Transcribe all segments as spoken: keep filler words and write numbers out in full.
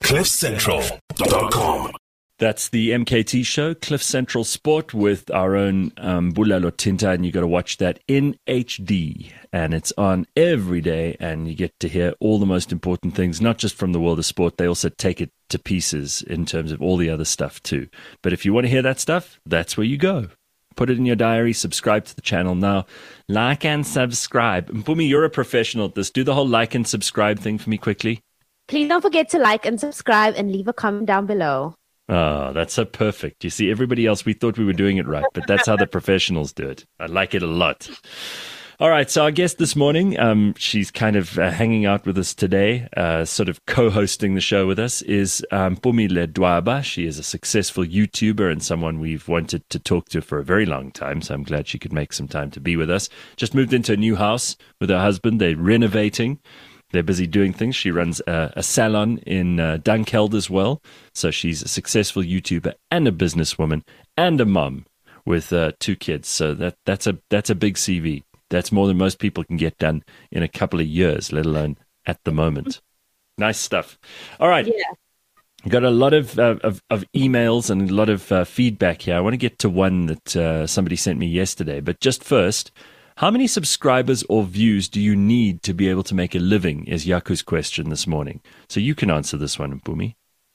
cliff central dot com. That's the M K T show, Cliff Central Sport, with our own um, Bula Lotinta, and you got to watch that in H D. And it's on every day, and you get to hear all the most important things, not just from the world of sport. They also take it to pieces in terms of all the other stuff too. But if you want to hear that stuff, that's where you go. Put it in your diary, subscribe to the channel now. Like and subscribe. Mpumi, you're a professional at this. Do the whole like and subscribe thing for me quickly. Please don't forget to like and subscribe and leave a comment down below. Oh, that's so perfect. You see, everybody else, we thought we were doing it right, but that's how the professionals do it. I like it a lot. All right, so our guest this morning, um, she's kind of uh, hanging out with us today, uh, sort of co-hosting the show with us, is um, Mpumi Ledwaba. She is a successful YouTuber and someone we've wanted to talk to for a very long time, so I'm glad she could make some time to be with us. Just moved into a new house with her husband. They're renovating. They're busy doing things. She runs a, a salon in uh, Dunkeld as well. So she's a successful YouTuber and a businesswoman and a mom with uh, two kids. So that that's a that's a big C V. That's more than most people can get done in a couple of years, let alone at the moment. Nice stuff. All right. Yeah. Got a lot of, uh, of of emails and a lot of uh, feedback here. I want to get to one that uh, somebody sent me yesterday. But just first, how many subscribers or views do you need to be able to make a living, is Yaku's question this morning. So you can answer this one, Mpumi.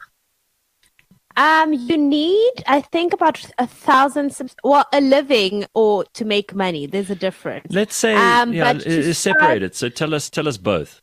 Um, you need, I think, about a thousand, subs- well, a living or to make money. There's a difference. Let's say, um, yeah, but it's separated. So tell us, tell us both.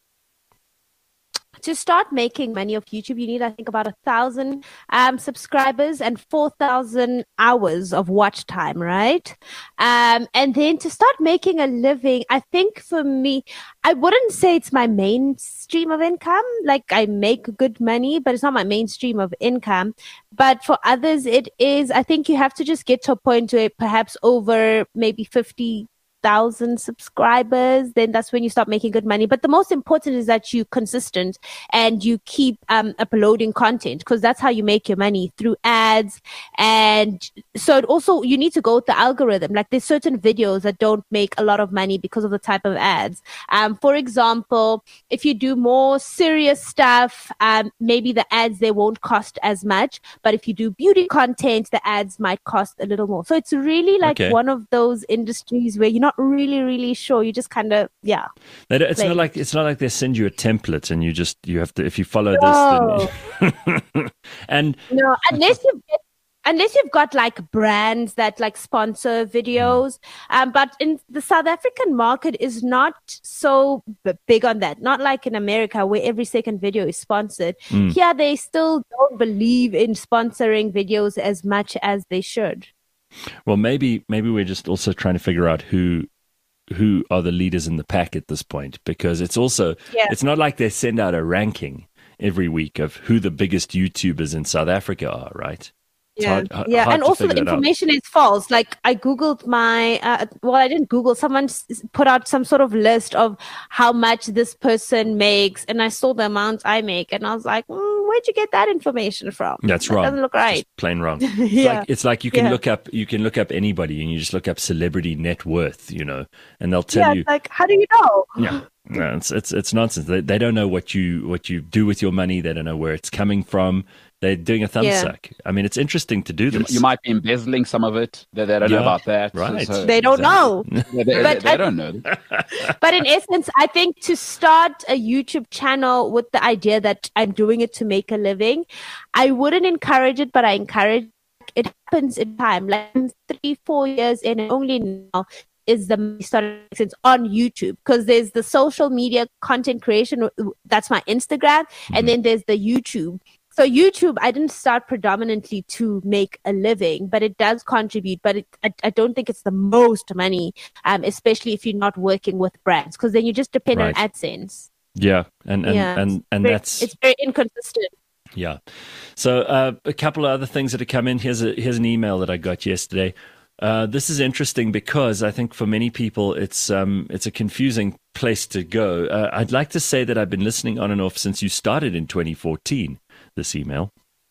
To start making money off YouTube, you need, I think, about a thousand um, subscribers and four thousand hours of watch time, right? Um, and then to start making a living, I think for me, I wouldn't say it's my main stream of income. Like, I make good money, but it's not my main stream of income. But for others, it is. I think you have to just get to a point where perhaps over maybe fifty thousand subscribers, then that's when you start making good money. But the most important is that you're consistent and you keep um, uploading content, because that's how you make your money, through ads. And so it also, you need to go with the algorithm. Like, there's certain videos that don't make a lot of money because of the type of ads. Um, for example, if you do more serious stuff, um, maybe the ads, they won't cost as much. But if you do beauty content, the ads might cost a little more. So it's really like Okay. one of those industries where you're not really, really sure. You just kind of, yeah. They don't- It's Like- not like it's not like they send you a template and you just you have to, if you follow No. this, then and No, unless you unless you've got like brands that like sponsor videos. Um, but in the South African market is not so b- big on that. Not like in America where every second video is sponsored. Mm. Here they still don't believe in sponsoring videos as much as they should. well, maybe maybe we're just also trying to figure out who who are the leaders in the pack at this point, because it's also Yeah. it's not like they send out a ranking every week of who the biggest YouTubers in South Africa are, right? It's Yeah, hard- h- yeah, hard and to also the figure that out. information is false. Like, I googled my, uh, well, I didn't Google. Someone s- put out some sort of list of how much this person makes, and I saw the amount I make, and I was like, mm, where'd you get that information from? That's that wrong. Doesn't look It's right. just plain wrong. It's Yeah. like it's like you can Yeah. look up you can look up anybody and you just look up celebrity net worth, you know, and they'll tell Yeah, you it's like, how do you know? yeah. No, it's it's it's nonsense. They they don't know what you what you do with your money. They don't know where it's coming from. They're doing a thumb Yeah. suck. I mean, it's interesting to do You, this. you might be embezzling some of it. They, they don't Yeah, know about that. right. So, They don't know. yeah, they, But they, I- they don't know. But in essence, I think to start a YouTube channel with the idea that I'm doing it to make a living, I wouldn't encourage it, but I encourage it. Happens in time, like three, four years in, and only now is the money starting to make sense on YouTube, because there's the social media content creation. That's my Instagram. Mm-hmm. And then there's the YouTube. So YouTube, I didn't start predominantly to make a living, but it does contribute. But it, I, I don't think it's the most money, um, especially if you're not working with brands, because then you just depend Right. on AdSense. Yeah, and and Yeah, and, and Very- that's it's very inconsistent. yeah. So uh, a couple of other things that have come in. Here's a here's an email that I got yesterday. Uh, this is interesting because I think for many people it's um it's a confusing place to go. Uh, I'd like to say that I've been listening on and off since you started in twenty fourteen. This email.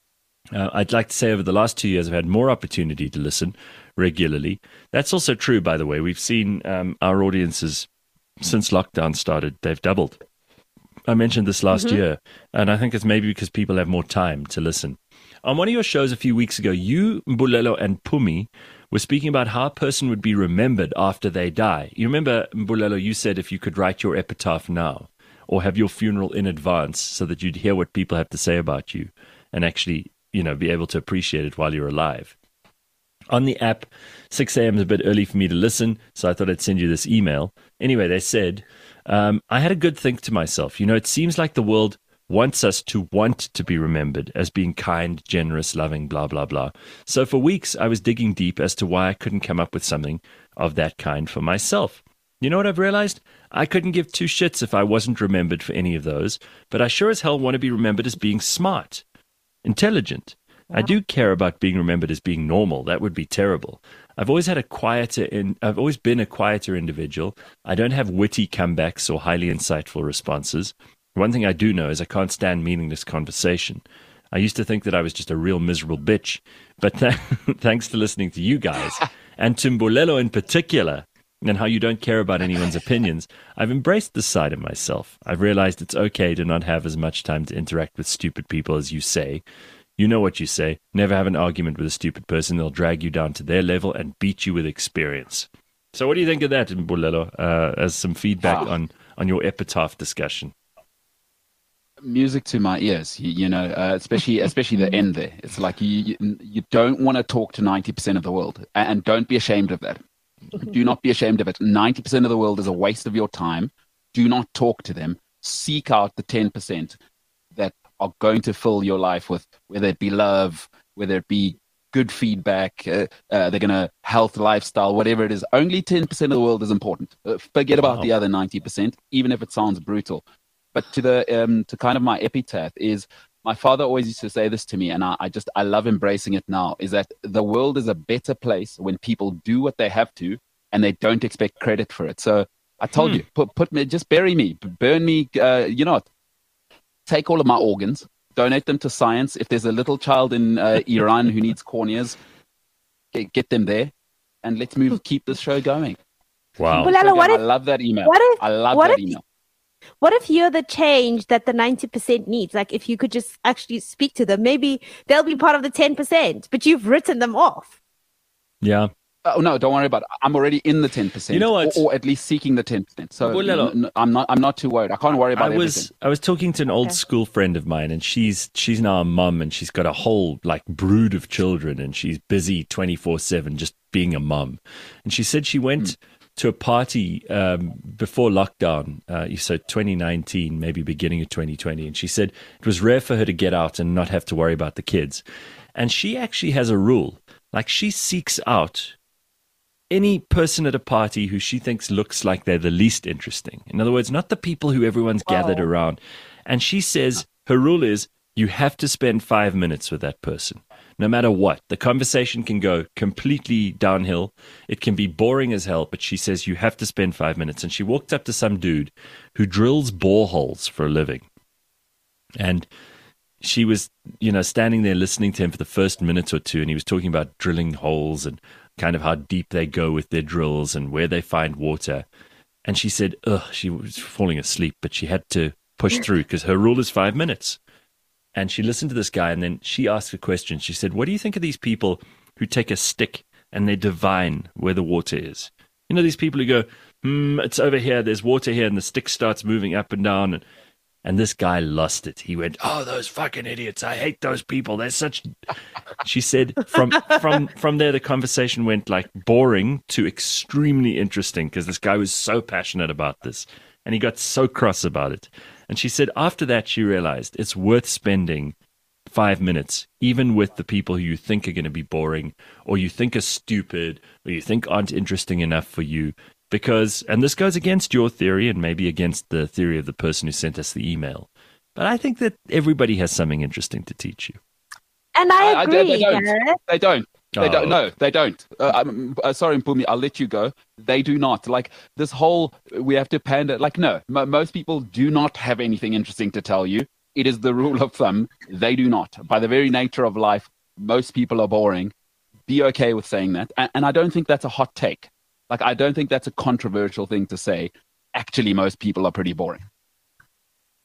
Uh, I'd like to say over the last two years I've had more opportunity to listen regularly. That's also true, by the way. We've seen um, our audiences since lockdown started; they've doubled. I mentioned this last Mm-hmm. year, and I think it's maybe because people have more time to listen. On one of your shows a few weeks ago, you, Mbulelo, and Pumi were speaking about how a person would be remembered after they die. You remember, Mbulelo, you said if you could write your epitaph now or have your funeral in advance so that you'd hear what people have to say about you and actually, you know, be able to appreciate it while you're alive. On the app, six a.m. is a bit early for me to listen, so I thought I'd send you this email. Anyway, they said, um, I had a good think to myself. You know, it seems like the world wants us to want to be remembered as being kind, generous, loving, blah, blah, blah. So for weeks, I was digging deep as to why I couldn't come up with something of that kind for myself. You know what I've realized? I couldn't give two shits if I wasn't remembered for any of those, but I sure as hell want to be remembered as being smart, intelligent. I do care about being remembered as being normal. That would be terrible. I've always had a quieter, in, I've always been a quieter individual. I don't have witty comebacks or highly insightful responses. One thing I do know is I can't stand meaningless conversation. I used to think that I was just a real miserable bitch, but th- thanks to listening to you guys, and to Mbulelo in particular, and how you don't care about anyone's opinions, I've embraced this side of myself. I've realized it's okay to not have as much time to interact with stupid people as you say. You know what you say. Never have an argument with a stupid person. They'll drag you down to their level and beat you with experience. So what do you think of that, Mbulelo, uh, as some feedback Wow. on, on your epitaph discussion? Music to my ears, you, you know, uh, especially especially the end there. It's like you you, you don't want to talk to ninety percent of the world, and, and don't be ashamed of that. Do not be ashamed of it. ninety percent of the world is a waste of your time. Do not talk to them. Seek out the ten percent that are going to fill your life with, whether it be love, whether it be good feedback, uh, uh, they're going to health, lifestyle, whatever it is. Only ten percent of the world is important. Uh, forget about Wow. the other ninety percent, even if it sounds brutal. But to the um, to kind of my epitaph is, my father always used to say this to me, and I, I just I love embracing it now, is that the world is a better place when people do what they have to and they don't expect credit for it. So I told Hmm. you, put put me, just bury me, burn me. Uh, you know what? Take all of my organs, donate them to science. If there's a little child in uh, Iran who needs corneas, get, get them there, and let's move. Keep this show going. Wow. Well, Lalo, what I if love that email. what if- I love what that if- email. what if you're the change that the ninety percent needs? Like if you could just actually speak to them, maybe they'll be part of the ten percent, but you've written them off. Yeah. Oh no, don't worry about it. I'm already in the ten percent. You know what? Or, or at least seeking the ten percent. So Well, Lalo, n- n- I'm not. I'm not too worried. I can't worry about I was everything. I was talking to an old Okay. school friend of mine, and she's she's now a mum, and she's got a whole like brood of children, and she's busy twenty four seven just being a mum. And she said she went Hmm. to a party um, before lockdown, uh, so twenty nineteen, maybe beginning of twenty twenty, and she said it was rare for her to get out and not have to worry about the kids. And she actually has a rule, like she seeks out any person at a party who she thinks looks like they're the least interesting. In other words, not the people who everyone's gathered Wow. around. And she says her rule is you have to spend five minutes with that person, no matter what. The conversation can go completely downhill. It can be boring as hell, but she says you have to spend five minutes. And she walked up to some dude who drills boreholes for a living. And she was, you know, standing there listening to him for the first minute or two, and he was talking about drilling holes and kind of how deep they go with their drills and where they find water. And she said, ugh, she was falling asleep, but she had to push through because her rule is five minutes. And she listened to this guy, and then she asked a question. She said, what do you think of these people who take a stick and they divine where the water is? You know, these people who go, hmm, it's over here, there's water here, and the stick starts moving up and down. And, and this guy lost it. He went, oh, those fucking idiots. I hate those people. They're such... She said from from from there, the conversation went like boring to extremely interesting because this guy was so passionate about this and he got so cross about it. And she said after that, she realized it's worth spending five minutes, even with the people who you think are going to be boring or you think are stupid or you think aren't interesting enough for you. Because, and this goes against your theory and maybe against the theory of the person who sent us the email, but I think that everybody has something interesting to teach you. And I I- I- agree, they- they don't. Gareth. They don't. They Oh. don't. No, they don't. Uh, I'm uh, sorry, Mpumi. I'll let you go. They do not. Like this whole, we have to pander. Like no, m- most people do not have anything interesting to tell you. It is the rule of thumb. They do not. By the very nature of life, most people are boring. Be okay with saying that. And, and I don't think that's a hot take. Like I don't think that's a controversial thing to say. Actually, most people are pretty boring.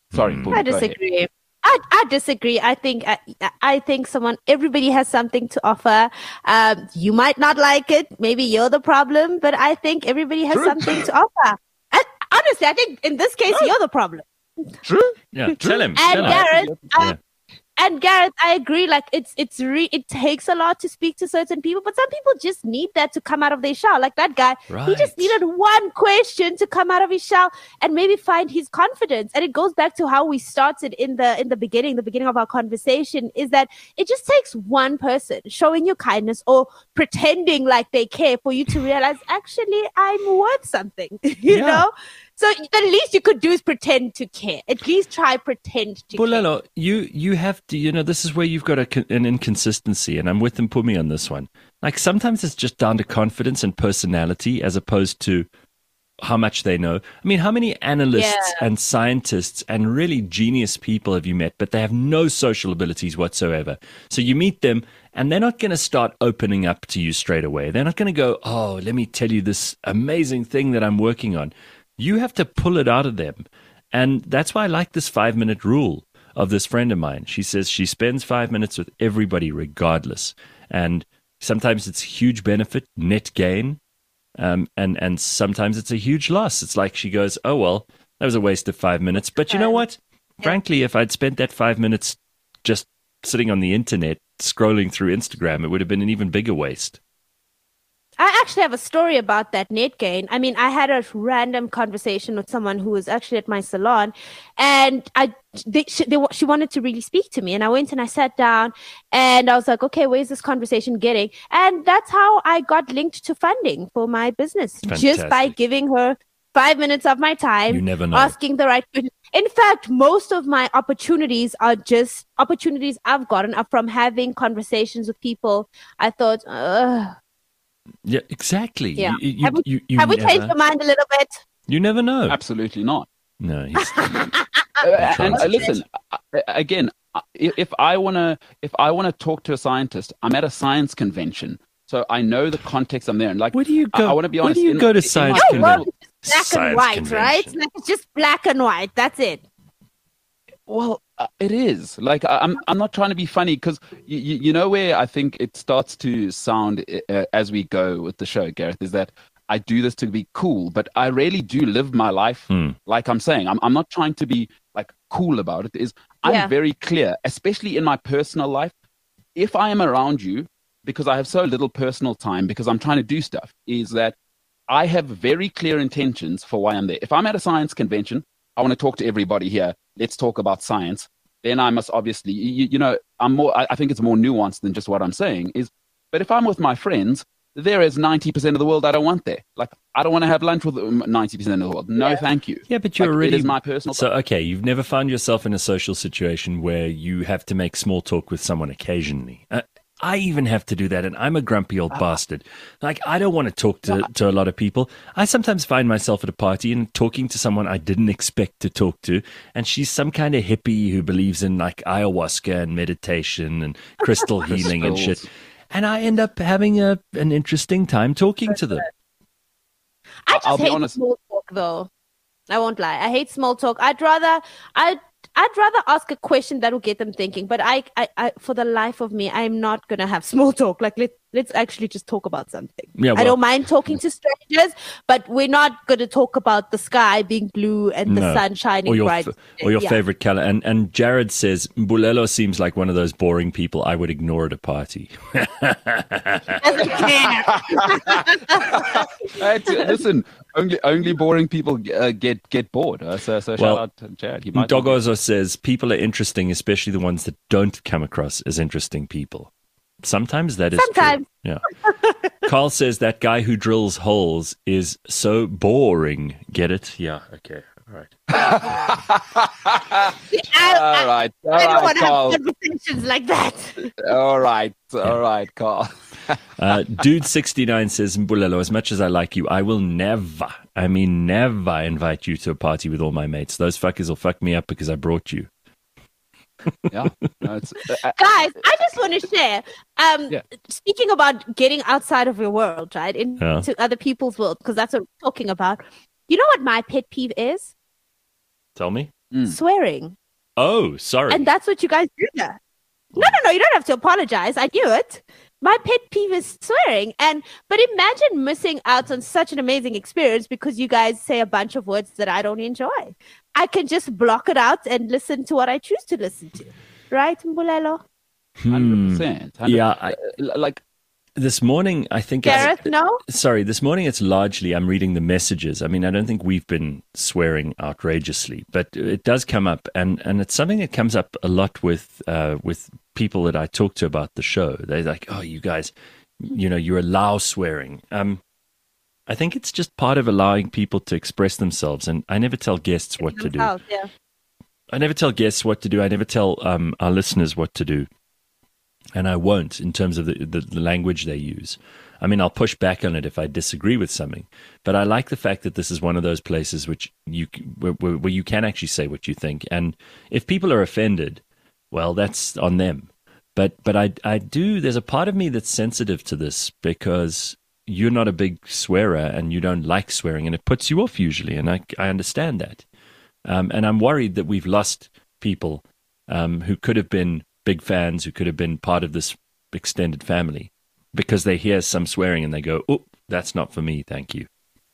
Sorry, Mm. Paul, I go ahead. disagree. I, I disagree. I think I, I think someone everybody has something to offer. Um, you might not like it. Maybe you're the problem, but I think everybody has True. something to offer. And honestly, I think in this case, you're the problem. True. Yeah, tell him. And tell him. Gareth, Yeah. uh, and Gareth, I agree. Like it's it's re- it takes a lot to speak to certain people, but some people just need that to come out of their shell. Like that guy, he just Right. needed one question to come out of his shell and maybe find his confidence. And it goes back to how we started in the in the beginning, the beginning of our conversation, is that it just takes one person showing you kindness or pretending like they care for you to realize, actually, I'm worth something. you Yeah. know. So the least you could do is pretend to care. At least try pretend to care. Bulelo, you you have to, you know, this is where you've got a, con- an inconsistency, and I'm with them, Pumi, on this one. Like sometimes it's just down to confidence and personality as opposed to how much they know. I mean, how many analysts Yeah. and scientists and really genius people have you met, but they have no social abilities whatsoever? So you meet them, and they're not going to start opening up to you straight away. They're not going to go, oh, let me tell you this amazing thing that I'm working on. You have to pull it out of them. And that's why I like this five minute rule of this friend of mine. She says she spends five minutes with everybody regardless. And sometimes it's huge benefit, net gain. Um, and, and sometimes it's a huge loss. It's like she goes, oh, well, that was a waste of five minutes. But you know what? Frankly, if I'd spent that five minutes just sitting on the internet, scrolling through Instagram, it would have been an even bigger waste. I actually have a story about that net gain. I mean, I had a random conversation with someone who was actually at my salon, and I they, she, they, she wanted to really speak to me. And I went and I sat down, and I was like, okay, where's this conversation getting? And that's how I got linked to funding for my business, just by Fantastic. giving her five minutes of my time, You never know. asking the right questions. In fact, most of my opportunities are just opportunities I've gotten are from having conversations with people. I thought, ugh. Yeah, exactly. Yeah. You, you, Have we- you, you Have we never, changed your mind a little bit? You never know. Absolutely not. No, he's, Uh, and uh, listen, uh, again, uh, if if I wanna if I wanna talk to a scientist, I'm at a science convention, so I know the context I'm there. And like, where do you I, go? I want to be where honest. do you in- go to in my science Your personal- world is just black Science and white, convention. right? Like it's just black and white. That's it. Well, uh, it is. Like I- I'm I'm not trying to be funny because you, you you know where I think it starts to sound uh, as we go with the show, Gareth, is that I do this to be cool, but I really do live my life Hmm. like I'm saying. I'm I'm not trying to be like cool about it. Is I'm Yeah. very clear, especially in my personal life. If I am around you, because I have so little personal time, because I'm trying to do stuff, is that I have very clear intentions for why I'm there. If I'm at a science convention, I want to talk to everybody here. Let's talk about science. Then I must obviously, you, you know, I'm more. I, I think it's more nuanced than just what I'm saying. Is, but if I'm with my friends, there is ninety percent of the world I don't want there. Like I don't want to have lunch with ninety percent of the world. No, thank you. Yeah, but you're Like, already. It is my personal. So, okay, you've never found yourself in a social situation where you have to make small talk with someone occasionally. Uh, I even have to do that, and I'm a grumpy old bastard. Like, I don't want to talk to, to a lot of people. I sometimes find myself at a party and talking to someone I didn't expect to talk to, and she's some kind of hippie who believes in, like, ayahuasca and meditation and crystal healing and shit. Crystals. And I end up having a an interesting time talking to them. I just I'll be hate honest. small talk, though. I won't lie. I hate small talk. I'd rather I I'd rather ask a question that will get them thinking. But I, I, I for the life of me, I'm not gonna have small talk. Like let let's actually just talk about something. Yeah, I well- don't mind talking to strangers, but we're not gonna talk about the sky being blue and the No. sun shining Or your, bright. f- or your Yeah. favorite color. And, and Jared says, Bulelo seems like one of those boring people I would ignore at a party. Doesn't care. Uh, t- listen, only only boring people uh, get get bored. Uh, so so Well, shout out to Jared. He might not be- Dogozo says, people are interesting, especially the ones that don't come across as interesting people. Sometimes that is Sometimes. true. Yeah. Carl says that guy who drills holes is so boring. Get it? Yeah. Okay. All right. I, all right, all I don't right, want to Carl. have conversations like that. All right, all right, Carl. Uh, Dude sixty-nine says, Mbulelo, as much as I like you, I will never, I mean never invite you to a party with all my mates. Those fuckers will fuck me up because I brought you. Yeah, no, it's, uh, uh, Guys, I just want to share. Um, Yeah. Speaking about getting outside of your world, right, into Yeah. other people's world, because that's what we're talking about. You know what my pet peeve is? Tell me. Mm. swearing. Oh, sorry. And that's what you guys do there. No, no, no, you don't have to apologize. I knew it. My pet peeve is swearing. And but imagine missing out on such an amazing experience because you guys say a bunch of words that I don't enjoy. I can just block it out and listen to what I choose to listen to. Right, Mbulelo? one hundred percent. Hmm. Yeah, I, like this morning, I think Gareth, it's, no? Sorry, this morning it's largely I'm reading the messages. I mean, I don't think we've been swearing outrageously, but it does come up, and, and it's something that comes up a lot with uh, with people that I talk to about the show. They're like, "Oh, you guys, you know, you allow swearing." Um, I think it's just part of allowing people to express themselves, and I never tell guests what to do. Yeah. I never tell guests what to do. I never tell um, our listeners what to do. And I won't in terms of the, the, the language they use. I mean, I'll push back on it if I disagree with something. But I like the fact that this is one of those places which you where, where you can actually say what you think. And if people are offended, well, that's on them. But but I, I do, there's a part of me that's sensitive to this because you're not a big swearer and you don't like swearing and it puts you off usually. And I, I understand that. Um, and I'm worried that we've lost people um, who could have been big fans, who could have been part of this extended family, because they hear some swearing and they go, "Oh, that's not for me, thank you."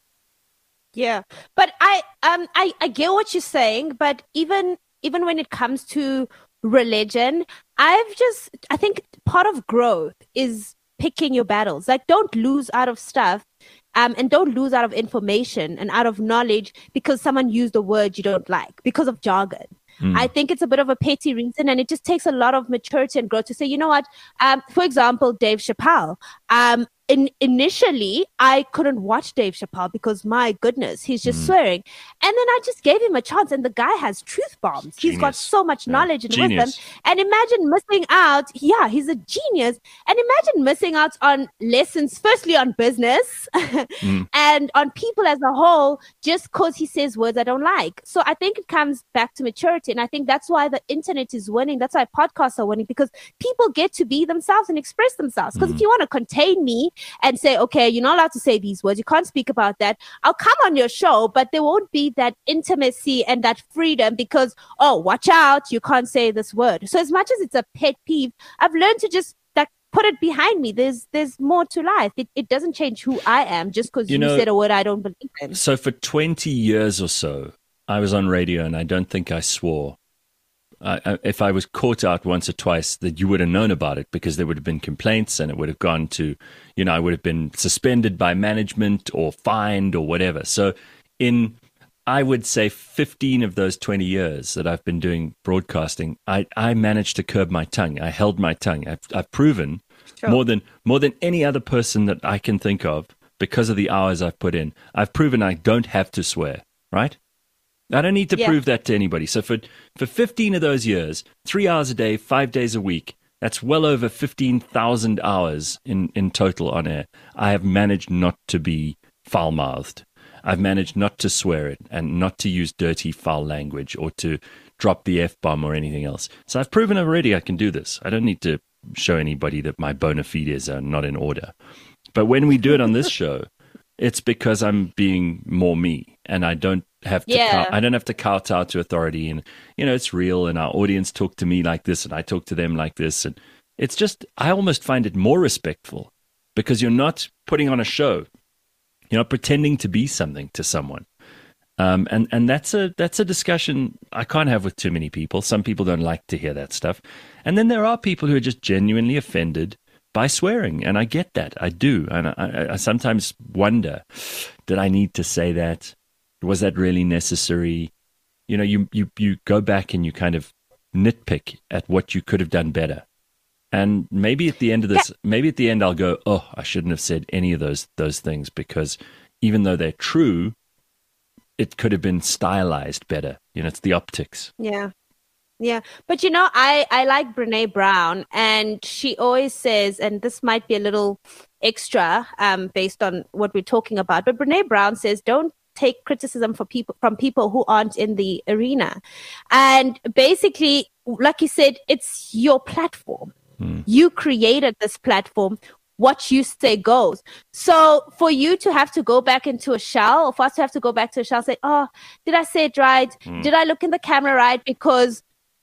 Yeah, but I um I, I get what you're saying, but even even when it comes to religion, I've just I think part of growth is picking your battles. Like, don't lose out of stuff. Um, and don't lose out of information and out of knowledge because someone used a word you don't like, because of jargon. Mm. I think it's a bit of a petty reason, and it just takes a lot of maturity and growth to say, you know what, um, for example, Dave Chappelle, um, in, initially, I couldn't watch Dave Chappelle because, my goodness, he's just mm. swearing. And then I just gave him a chance, and the guy has truth bombs. Genius. He's got so much knowledge yeah. and genius. wisdom. And imagine missing out. Yeah, he's a genius. And imagine missing out on lessons, firstly on business mm. and on people as a whole, just because he says words I don't like. So I think it comes back to maturity. And I think that's why the internet is winning. That's why podcasts are winning, because people get to be themselves and express themselves. Because mm. if you want to contain me and say, okay, you're not allowed to say these words, you can't speak about that, I'll come on your show, but there won't be that intimacy and that freedom because, oh, watch out, you can't say this word. So as much as it's a pet peeve, I've learned to just like put it behind me. There's there's more to life. It, it doesn't change who I am just because you, you know, said a word I don't believe in. So for twenty years or so, I was on radio and I don't think I swore. Uh, if I was caught out once or twice, that you would have known about it because there would have been complaints and it would have gone to, you know, I would have been suspended by management or fined or whatever. So in, I would say fifteen of those twenty years that I've been doing broadcasting, I, I managed to curb my tongue. I held my tongue. I've, I've proven sure. more than more than any other person that I can think of, because of the hours I've put in, I've proven I don't have to swear, right? I don't need to yeah. prove that to anybody. So for, for fifteen of those years, three hours a day, five days a week, that's well over fifteen thousand hours in, in total on air. I have managed not to be foul-mouthed. I've managed not to swear it and not to use dirty, foul language or to drop the F-bomb or anything else. So I've proven already I can do this. I don't need to show anybody that my bona fides are not in order. But when we do it on this show, it's because I'm being more me, and I don't have to. Yeah. Cow- I don't have to kowtow to authority, and you know it's real. And our audience talk to me like this, and I talk to them like this, and it's just I almost find it more respectful because you're not putting on a show, you're not pretending to be something to someone, um, and and that's a that's a discussion I can't have with too many people. Some people don't like to hear that stuff, and then there are people who are just genuinely offended by swearing, and I get that. I do. And I, I sometimes wonder, did I need to say that? Was that really necessary? You know, you, you, you go back and you kind of nitpick at what you could have done better. And maybe at the end of this, yeah. maybe at the end I'll go, oh, I shouldn't have said any of those those things, because even though they're true, it could have been stylized better. You know, it's the optics. Yeah. Yeah, but you know, I, I like Brene Brown, and she always says, and this might be a little extra um, based on what we're talking about, but Brene Brown says, don't take criticism for people from people who aren't in the arena. And basically, like you said, it's your platform. Hmm. You created this platform. what you say goes. So for you to have to go back into a shell, or for us to have to go back to a shell, say, oh, did I say it right? Mm. Did I look in the camera right? Because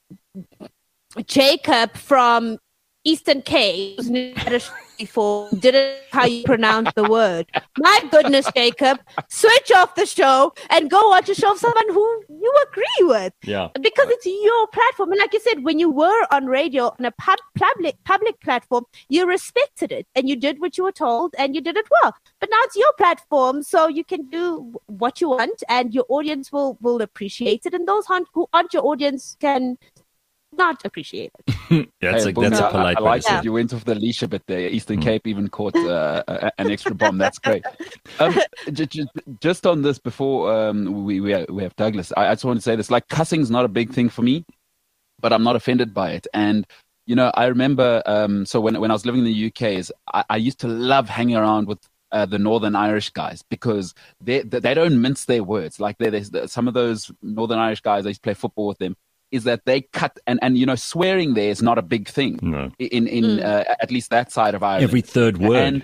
Jacob from Eastern Cape who's never had a show before didn't how you pronounce the word. My goodness, Jacob, switch off the show and go watch a show of someone who you agree with. Yeah, because it's your platform. And like you said, when you were on radio on a pub- public public platform, you respected it and you did what you were told and you did it well. But now it's your platform, so you can do what you want and your audience will will appreciate it. And those who aren't your audience can not appreciate it. yeah, that's, hey, a, that's a polite I, I like way. that you went off the leash a bit there. Eastern mm. Cape even caught uh, a, an extra bomb. That's great. Um, j- j- just on this, before um, we we have, we have Douglas, I, I just want to say this: like, cussing's not a big thing for me, but I'm not offended by it. And you know, I remember um, so when when I was living in the U K, is I, I used to love hanging around with Uh, the Northern Irish guys because they they don't mince their words. Like they some of those Northern Irish guys, I used to play football with them. Is that they cut and, and you know swearing there is not a big thing no. in in mm. uh, at least that side of Ireland. Every third word. And,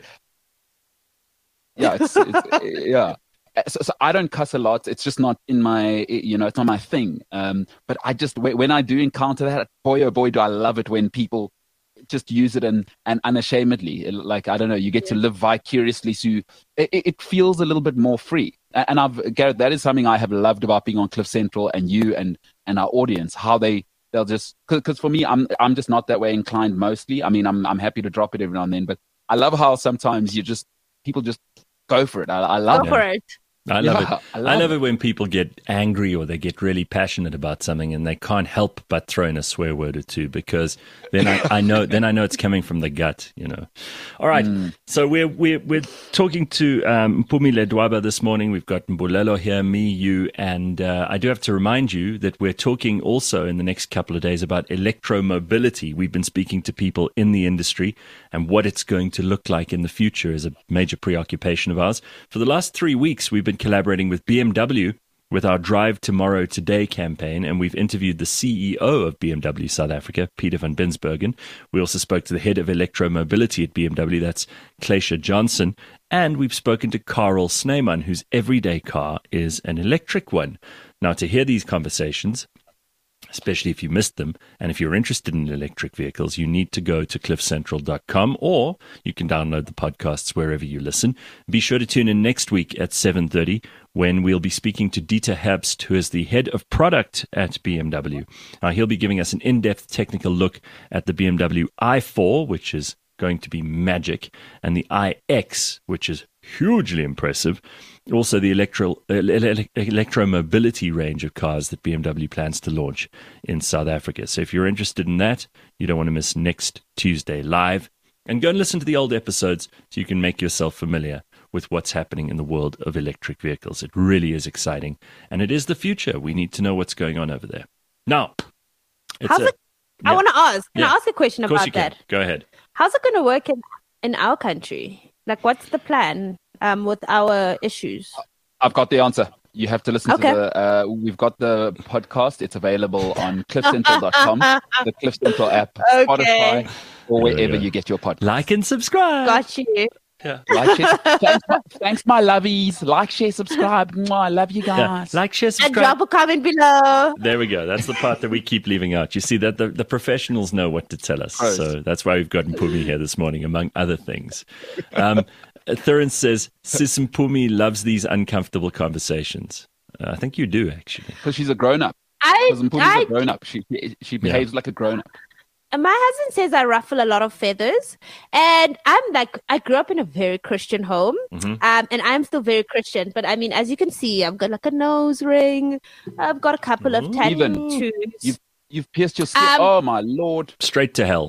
yeah, it's, it's yeah. So, so I don't cuss a lot. It's just not in my you know it's not my thing. Um, but I just when I do encounter that, boy oh boy, do I love it when people just use it and, and unashamedly. Like, I don't know, you get to live vicariously. So it, it feels a little bit more free. And I've, Gareth, that is something I have loved about being on Cliff Central and you and, and our audience, how they, they'll just, cause for me, I'm, I'm just not that way inclined mostly. I mean, I'm, I'm happy to drop it every now and then, but I love how sometimes you just, people just go for it. I, I love go it. for it. I love yeah, it. I love, I love it. it when people get angry or they get really passionate about something and they can't help but throw in a swear word or two because then I, I know then I know it's coming from the gut, you know. All right, mm. so we're we're we're talking to um, Mpumi Ledwaba this morning. We've got Mbulelo here, me, you, and uh, I do have to remind you that we're talking also in the next couple of days about electromobility. We've been speaking to people in the industry and what it's going to look like in the future is a major preoccupation of ours. For the last three weeks, we've been collaborating with B M W with our Drive Tomorrow Today campaign, and we've interviewed the C E O of B M W South Africa, Peter van Binsbergen. We also spoke to the head of electromobility at B M W, that's Cleisha Johnson, and we've spoken to Karel Snyman, whose everyday car is an electric one. Now, to hear these conversations, especially if you missed them, and if you're interested in electric vehicles, you need to go to cliff central dot com, or you can download the podcasts wherever you listen. Be sure to tune in next week at seven thirty when we'll be speaking to Dieter Herbst, who is the head of product at B M W. Now, he'll be giving us an in-depth technical look at the B M W i four, which is going to be magic, and the iX, which is hugely impressive. Also, the electro, electromobility range of cars that B M W plans to launch in South Africa. So if you're interested in that, you don't want to miss next Tuesday live. And go and listen to the old episodes so you can make yourself familiar with what's happening in the world of electric vehicles. It really is exciting. And it is the future. We need to know what's going on over there. Now, it's How's a, it, yeah. I want to ask. Can Yeah. I ask a question Of course about you can. that? Go ahead. How's it going to work in, in our country? Like, what's the plan um, with our issues? I've got the answer. You have to listen Okay. to the, uh, we've got the podcast. It's available on cliff central dot com, the Cliff Central app, Okay. Spotify, or There we wherever go. you get your podcast. Like and subscribe. Got you. Yeah. Like, share, thanks, my, thanks, my lovies. Like, share, subscribe. Mwah, I love you Yeah. guys. Like, share, And subscribe. drop a comment below. There we go. That's the part that we keep leaving out. You see that the, the professionals know what to tell us. Gross. So that's why we've got Mpumi here this morning, among other things. Um, Thurin says, Sis Mpumi loves these uncomfortable conversations. Uh, I think you do, actually. Because she's a grown up. I, Because Mpumi's I a grown up. She she behaves like a grown up. And my husband says I ruffle a lot of feathers, and I'm like, I grew up in a very Christian home, Mhm. um, and I'm still very Christian. But I mean, as you can see, I've got like a nose ring, I've got a couple of Ooh. Even. tattoos. You've you've pierced your skin. Um, Oh my lord! Straight to hell.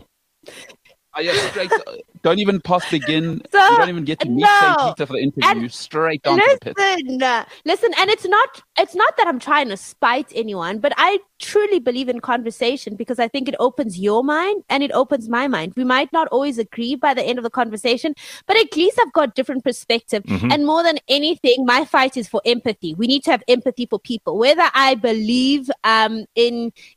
Oh, yeah, straight. Don't even pass the begin. So, you don't even get to meet no. Saint Peter for the interview. And straight down to the pit. Listen, uh, listen, and it's not it's not that I'm trying to spite anyone, but I truly believe in conversation because I think it opens your mind and it opens my mind. We might not always agree by the end of the conversation, but at least I've got different perspective. Mhm. And more than anything, my fight is for empathy. We need to have empathy for people, whether I believe um in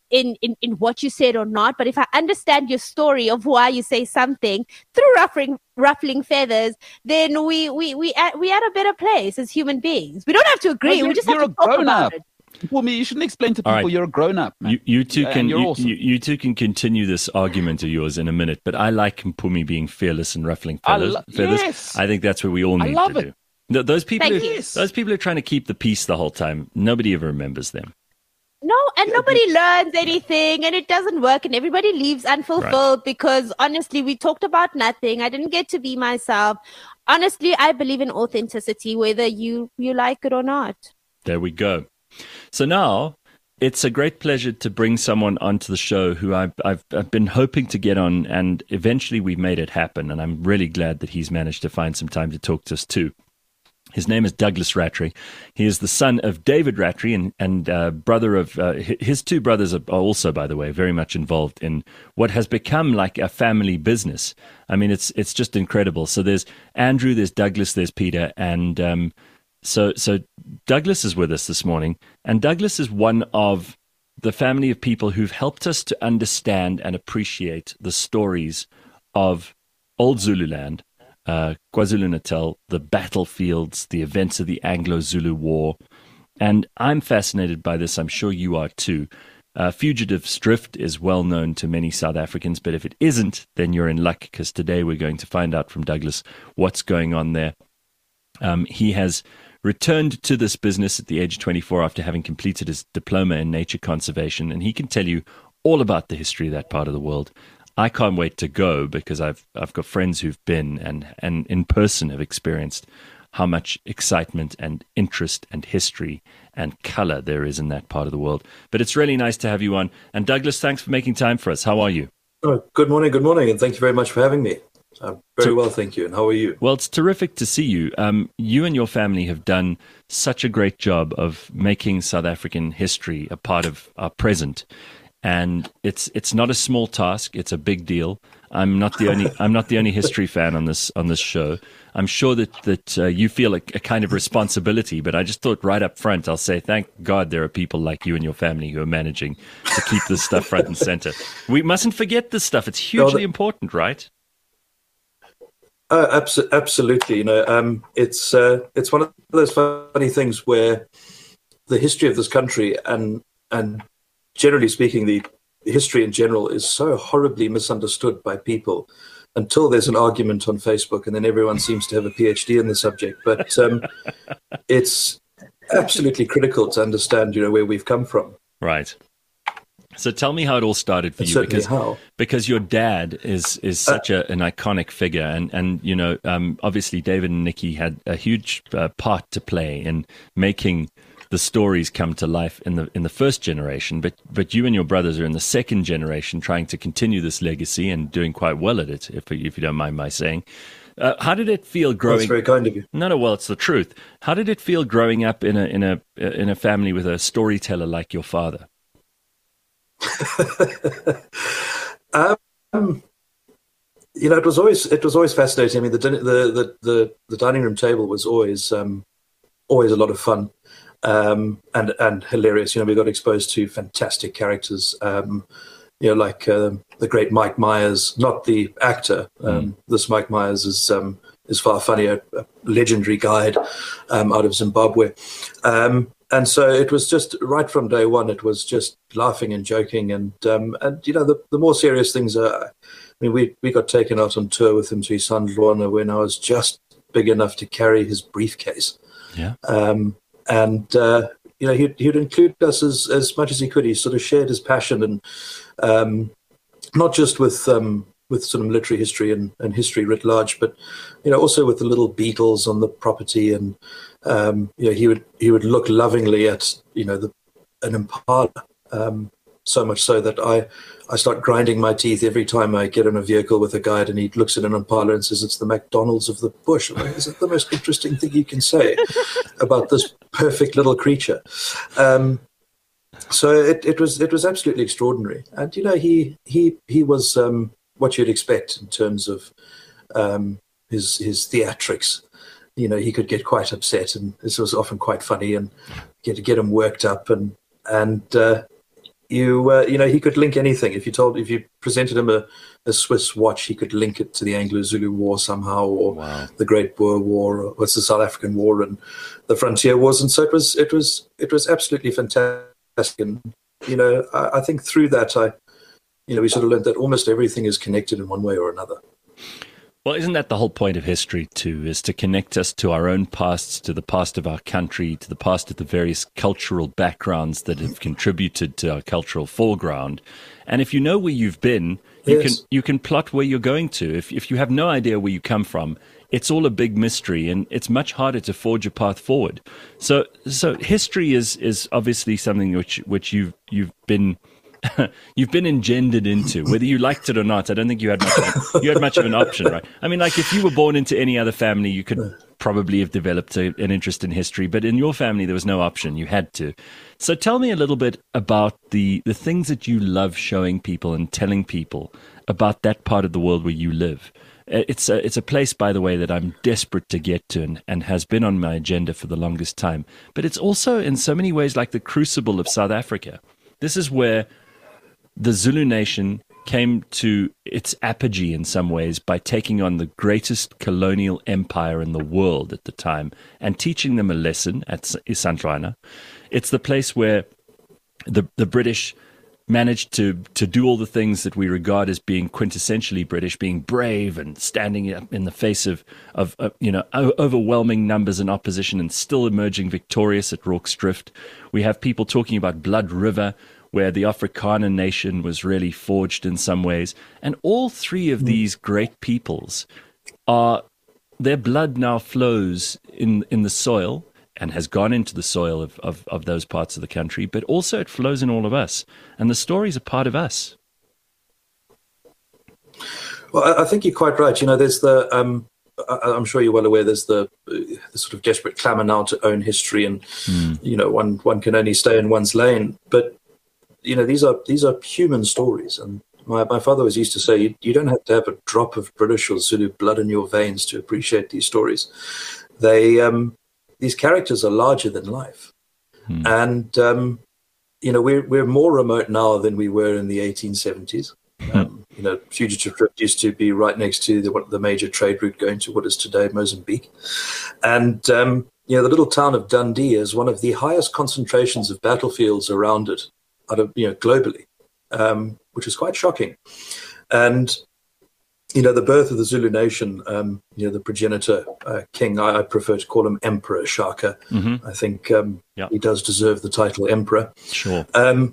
in, in, in what you said or not, but if I understand your story of why you say something through ruffling ruffling feathers, then we we we at, we at a better place as human beings. We don't have to agree. Well, we just you're have to a talk about grown-up. it. Well, me, you shouldn't explain to people All right. you're a grown-up, man. You, you two And can you're you, awesome. you, you two can continue this argument of yours in a minute, but I like Mpumi being fearless and ruffling I feathers. lo- feathers. yes. I think that's what we all I need love to it. do. No, those people, Thank who, you. those people who are trying to keep the peace the whole time, nobody ever remembers them. No, and nobody learns anything, and it doesn't work, and everybody leaves unfulfilled because honestly, we talked about nothing. I didn't get to be myself. Honestly, I believe in authenticity, whether you you like it or not. There we go. So now it's a great pleasure to bring someone onto the show who I've, I've I've been hoping to get on, and eventually we've made it happen. And I'm really glad that he's managed to find some time to talk to us too. His name is Douglas Rattray. He is the son of David Rattray and, and uh, brother of, uh, his two brothers are also, by the way, very much involved in what has become like a family business. I mean, it's it's just incredible. So there's Andrew, there's Douglas, there's Peter. And um, so, so Douglas is with us this morning. And Douglas is one of the family of people who've helped us to understand and appreciate the stories of old Zululand, Uh, KwaZulu-Natal, the battlefields, the events of the Anglo-Zulu War. And I'm fascinated by this. I'm sure you are too. Uh, Fugitives Drift is well known to many South Africans, but if it isn't, then you're in luck, because today we're going to find out from Douglas what's going on there. Um, he has returned to this business at the age of twenty-four after having completed his diploma in nature conservation, and he can tell you all about the history of that part of the world. I can't wait to go because I've I've got friends who've been and, and in person have experienced how much excitement and interest and history and color there is in that part of the world. But it's really nice to have you on. And Douglas, thanks for making time for us. How are you? Oh, good morning, good morning, and thank you very much for having me. I'm very So- well, thank you. And how are you? Well, it's terrific to see you. Um, you and your family have done such a great job of making South African history a part of our present. And it's it's not a small task. It's a big deal. I'm not the only I'm not the only history fan on this on this show. I'm sure that that uh, you feel a, a kind of responsibility. But I just thought right up front, I'll say thank God there are people like you and your family who are managing to keep this stuff front and center. We mustn't forget this stuff. It's hugely important, right? Uh, abso- absolutely. You know, um, it's uh, it's one of those funny things where the history of this country and and generally speaking, the history in general is so horribly misunderstood by people until there's an argument on Facebook, and then everyone seems to have a PhD in the subject. But um, it's absolutely critical to understand, you know, where we've come from. Right. So tell me how it all started for And you, certainly because how. because your dad is is such a, an iconic figure, and and you know, um, obviously David and Nikki had a huge uh, part to play in making the stories come to life in the in the first generation, but but you and your brothers are in the second generation, trying to continue this legacy and doing quite well at it, if if you don't mind my saying. Uh, how did it feel growing? That's very kind of you. No, no, well, it's the truth. How did it feel growing up in a in a in a family with a storyteller like your father? um, you know, it was always it was always fascinating. I mean, the din- the the the, the dining room table was always um, always a lot of fun. Um, and and hilarious. You know, we got exposed to fantastic characters. Um, you know, like uh, the great Mike Myers, not the actor. Um, mm. This Mike Myers is um, is far funnier, a legendary guide um, out of Zimbabwe. Um, and so it was just right from day one. It was just laughing and joking, and um, and you know, the, the more serious things are. I mean, we we got taken out on tour with him to Isandlwana when I was just big enough to carry his briefcase. Yeah. Um, And, uh, you know, he'd, he'd include us as, as much as he could. He sort of shared his passion, and um, not just with um, with sort of military history and, and history writ large, but, you know, also with the little beetles on the property. And, um, you know, he would he would look lovingly at, you know, the, an impala, um, so much so that I, I start grinding my teeth every time I get in a vehicle with a guide and he looks at an impala and says, it's the McDonald's of the bush. I'm like, is it the most interesting thing you can say about this perfect little creature? Um, so it, it was it was absolutely extraordinary. And, you know, he he he was um, what you'd expect in terms of um, his his theatrics. You know, he could get quite upset, and this was often quite funny, and get to get him worked up. And, and uh, you uh, you know, he could link anything. If you told, if you presented him a, a Swiss watch, he could link it to the Anglo-Zulu War somehow, or Wow. the Great Boer War, or what's the South African War, and the frontier wars. And so it was it was it was absolutely fantastic. And you know, I, I think through that, I you know, we sort of learned that almost everything is connected in one way or another. Well, isn't that the whole point of history too, is to connect us to our own pasts, to the past of our country, to the past of the various cultural backgrounds that have contributed to our cultural foreground. And if you know where you've been, you Yes. can you can plot where you're going to. If if you have no idea where you come from, it's all a big mystery, and it's much harder to forge a path forward. So so history is is obviously something which which you've you've been you've been engendered into, whether you liked it or not. I don't think you had much of a, you had much of an option, right? I mean, like if you were born into any other family, you could probably have developed a, an interest in history, but in your family, there was no option. You had to. So tell me a little bit about the, the things that you love showing people and telling people about that part of the world where you live. It's a, it's a place, by the way, that I'm desperate to get to and, and has been on my agenda for the longest time. But it's also in so many ways like the crucible of South Africa. This is where the Zulu nation came to its apogee in some ways by taking on the greatest colonial empire in the world at the time and teaching them a lesson at Isandlwana. It's the place where the the British managed to to do all the things that we regard as being quintessentially British, being brave and standing up in the face of of uh, you know o- overwhelming numbers and opposition, and still emerging victorious at Rorke's Drift. We have people talking about Blood River, where the Afrikaner nation was really forged in some ways. And all three of these great peoples are, their blood now flows in, in the soil and has gone into the soil of, of, of those parts of the country, but also it flows in all of us. And the stories are part of us. Well, I, I think you're quite right. You know, there's the, um, I, I'm sure you're well aware, there's the, the sort of desperate clamour now to own history, and, mm. you know, one, one can only stay in one's lane. But you know, these are these are human stories, and my, my father was used to say, you, you don't have to have a drop of British or Zulu blood in your veins to appreciate these stories. They um, these characters are larger than life, hmm. and um, you know, we're we're more remote now than we were in the eighteen seventies. Um, you know, Fugitive Drift used to be right next to the, the major trade route going to what is today Mozambique, and um, you know, the little town of Dundee is one of the highest concentrations of battlefields around it. Out of, you know, globally, um, which is quite shocking. And, you know, the birth of the Zulu nation, um, you know, the progenitor uh, king, I, I prefer to call him Emperor Shaka. Mm-hmm. I think um, yeah. he does deserve the title Emperor. Sure. Um,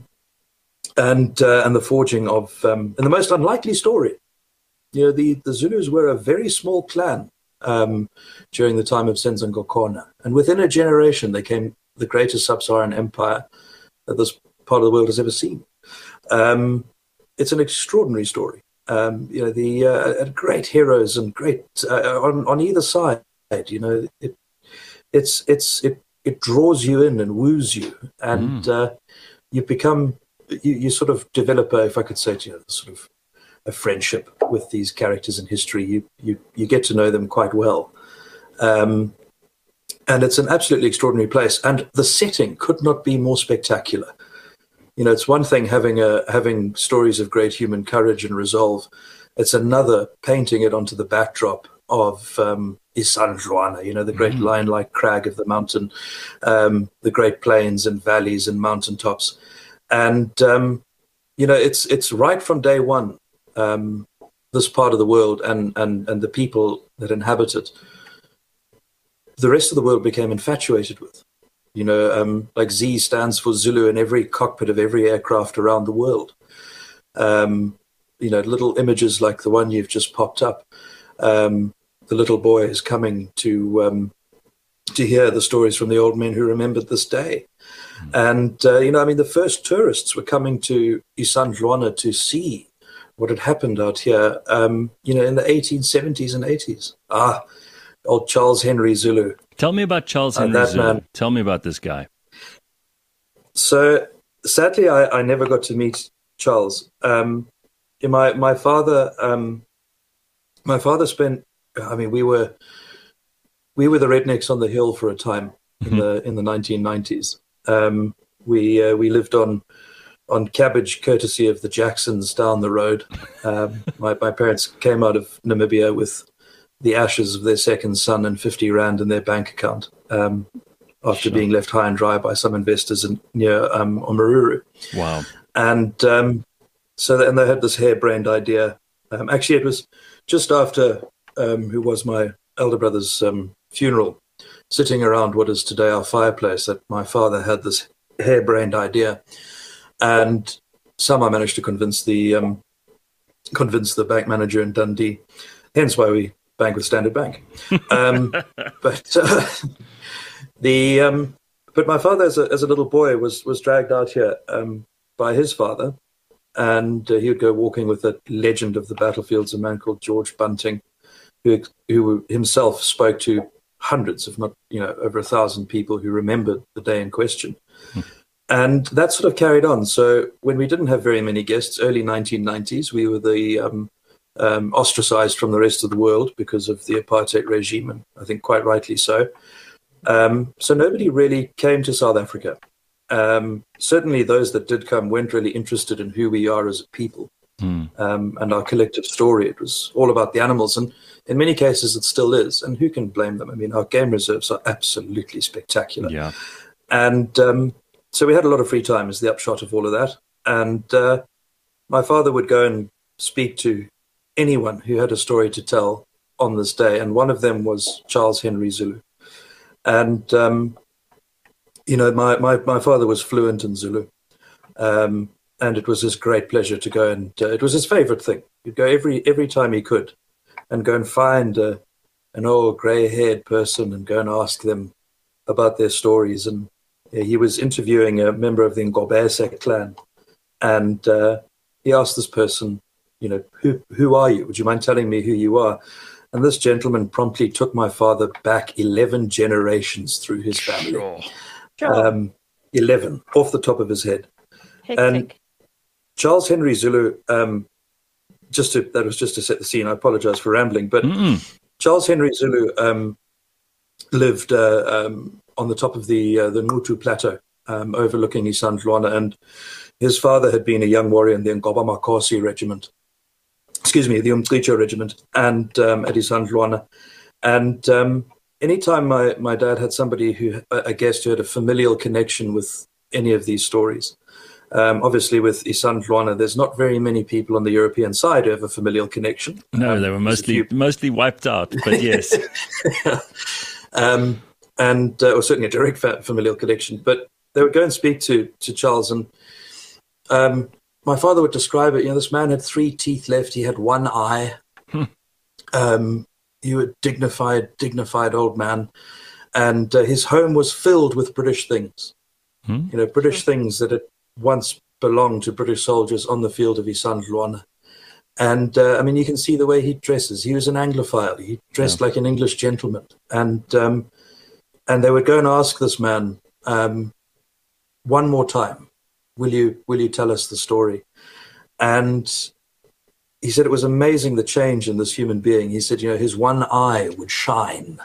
and uh, and the forging of, um, and the most unlikely story, you know, the, the Zulus were a very small clan um, during the time of Senzangakona. And within a generation, they became the greatest sub-Saharan empire that this part of the world has ever seen. Um, it's an extraordinary story. Um, you know, the uh, great heroes and great uh, on on either side. You know, it it's it's it it draws you in and woos you, and mm. uh, you become you, you sort of develop a, if I could say, you know, sort of a friendship with these characters in history. You you you get to know them quite well. Um, and it's an absolutely extraordinary place, and the setting could not be more spectacular. You know, it's one thing having a having stories of great human courage and resolve. It's another painting it onto the backdrop of um, Isandlwana, you know, the great mm-hmm. lion-like crag of the mountain, um, the great plains and valleys and mountaintops. And, um, you know, it's it's right from day one, um, this part of the world and, and, and the people that inhabit it, the rest of the world became infatuated with. You know, um, like Z stands for Zulu in every cockpit of every aircraft around the world. Um, you know, little images like the one you've just popped up. Um, the little boy is coming to um, to hear the stories from the old men who remembered this day. Mm. And, uh, you know, I mean, the first tourists were coming to Isandlwana to see what had happened out here, um, you know, in the eighteen seventies and eighties. Ah, old Charles Henry Zulu. Tell me about Charles Henry uh, Zulu. Man. Tell me about this guy. So, sadly, I, I never got to meet Charles. Um, my my father, um, my father spent. I mean, we were we were the rednecks on the hill for a time in mm-hmm. the in the nineteen nineties. Um, we uh, we lived on on cabbage, courtesy of the Jacksons down the road. Um, my, my parents came out of Namibia with the ashes of their second son and fifty rand in their bank account um, after sure. being left high and dry by some investors in, near um, Omaruru. Wow. And um, so and they had this harebrained idea. Um, actually, it was just after um, who was my elder brother's um, funeral, sitting around what is today our fireplace, that my father had this harebrained idea. And somehow managed to convince the um, convince the bank manager in Dundee, hence why we bank with Standard Bank. Um, but uh, the um, but my father, as a, as a little boy, was was dragged out here um, by his father, and uh, he would go walking with a legend of the battlefields, a man called George Bunting, who who himself spoke to hundreds, if not you know over a thousand people who remembered the day in question. Hmm. And that sort of carried on. So when we didn't have very many guests, early nineteen nineties, we were the um, um, ostracized from the rest of the world because of the apartheid regime, and I think quite rightly so. Um, so nobody really came to South Africa. Um, certainly those that did come weren't really interested in who we are as a people mm. um, and our collective story. It was all about the animals, and in many cases it still is. And who can blame them? I mean, our game reserves are absolutely spectacular. Yeah. And um, so we had a lot of free time is the upshot of all of that. And uh, my father would go and speak to anyone who had a story to tell on this day. And one of them was Charles Henry Zulu. And, um, you know, my, my, my father was fluent in Zulu. Um, and it was his great pleasure to go and uh, it was his favorite thing. He'd go every every time he could and go and find uh, an old gray-haired person and go and ask them about their stories. And uh, he was interviewing a member of the Ngobese clan. And uh, he asked this person, you know, who who are you? Would you mind telling me who you are? And this gentleman promptly took my father back eleven generations through his family. Sure. Sure. Um, eleven, off the top of his head. Hectic. And Charles Henry Zulu, um, just to, that was just to set the scene. I apologize for rambling, but Mm-mm. Charles Henry Zulu um, lived uh, um, on the top of the uh, the Ngutu Plateau, um, overlooking Isandlwana, and his father had been a young warrior in the Ngoba Makhosi regiment. Excuse me, the Umtricho regiment, and um, at Isandlwana. And um, anytime my, my dad had somebody who, a guest who had a familial connection with any of these stories, um, obviously with Isandlwana, there's not very many people on the European side who have a familial connection. No, um, they were mostly few... mostly wiped out, but yes. um, and uh, or certainly a direct familial connection. But they would go and speak to, to Charles, and um, my father would describe it. You know, this man had three teeth left. He had one eye. Hmm. Um, he was a dignified, dignified old man. And uh, his home was filled with British things. Hmm. You know, British things that had once belonged to British soldiers on the field of Isandlwana. And, uh, I mean, you can see the way he dresses. He was an Anglophile. He dressed yeah. like an English gentleman. And um, and they would go and ask this man, um, one more time, will you will you tell us the story? And he said it was amazing, the change in this human being. He said, you know, his one eye would shine,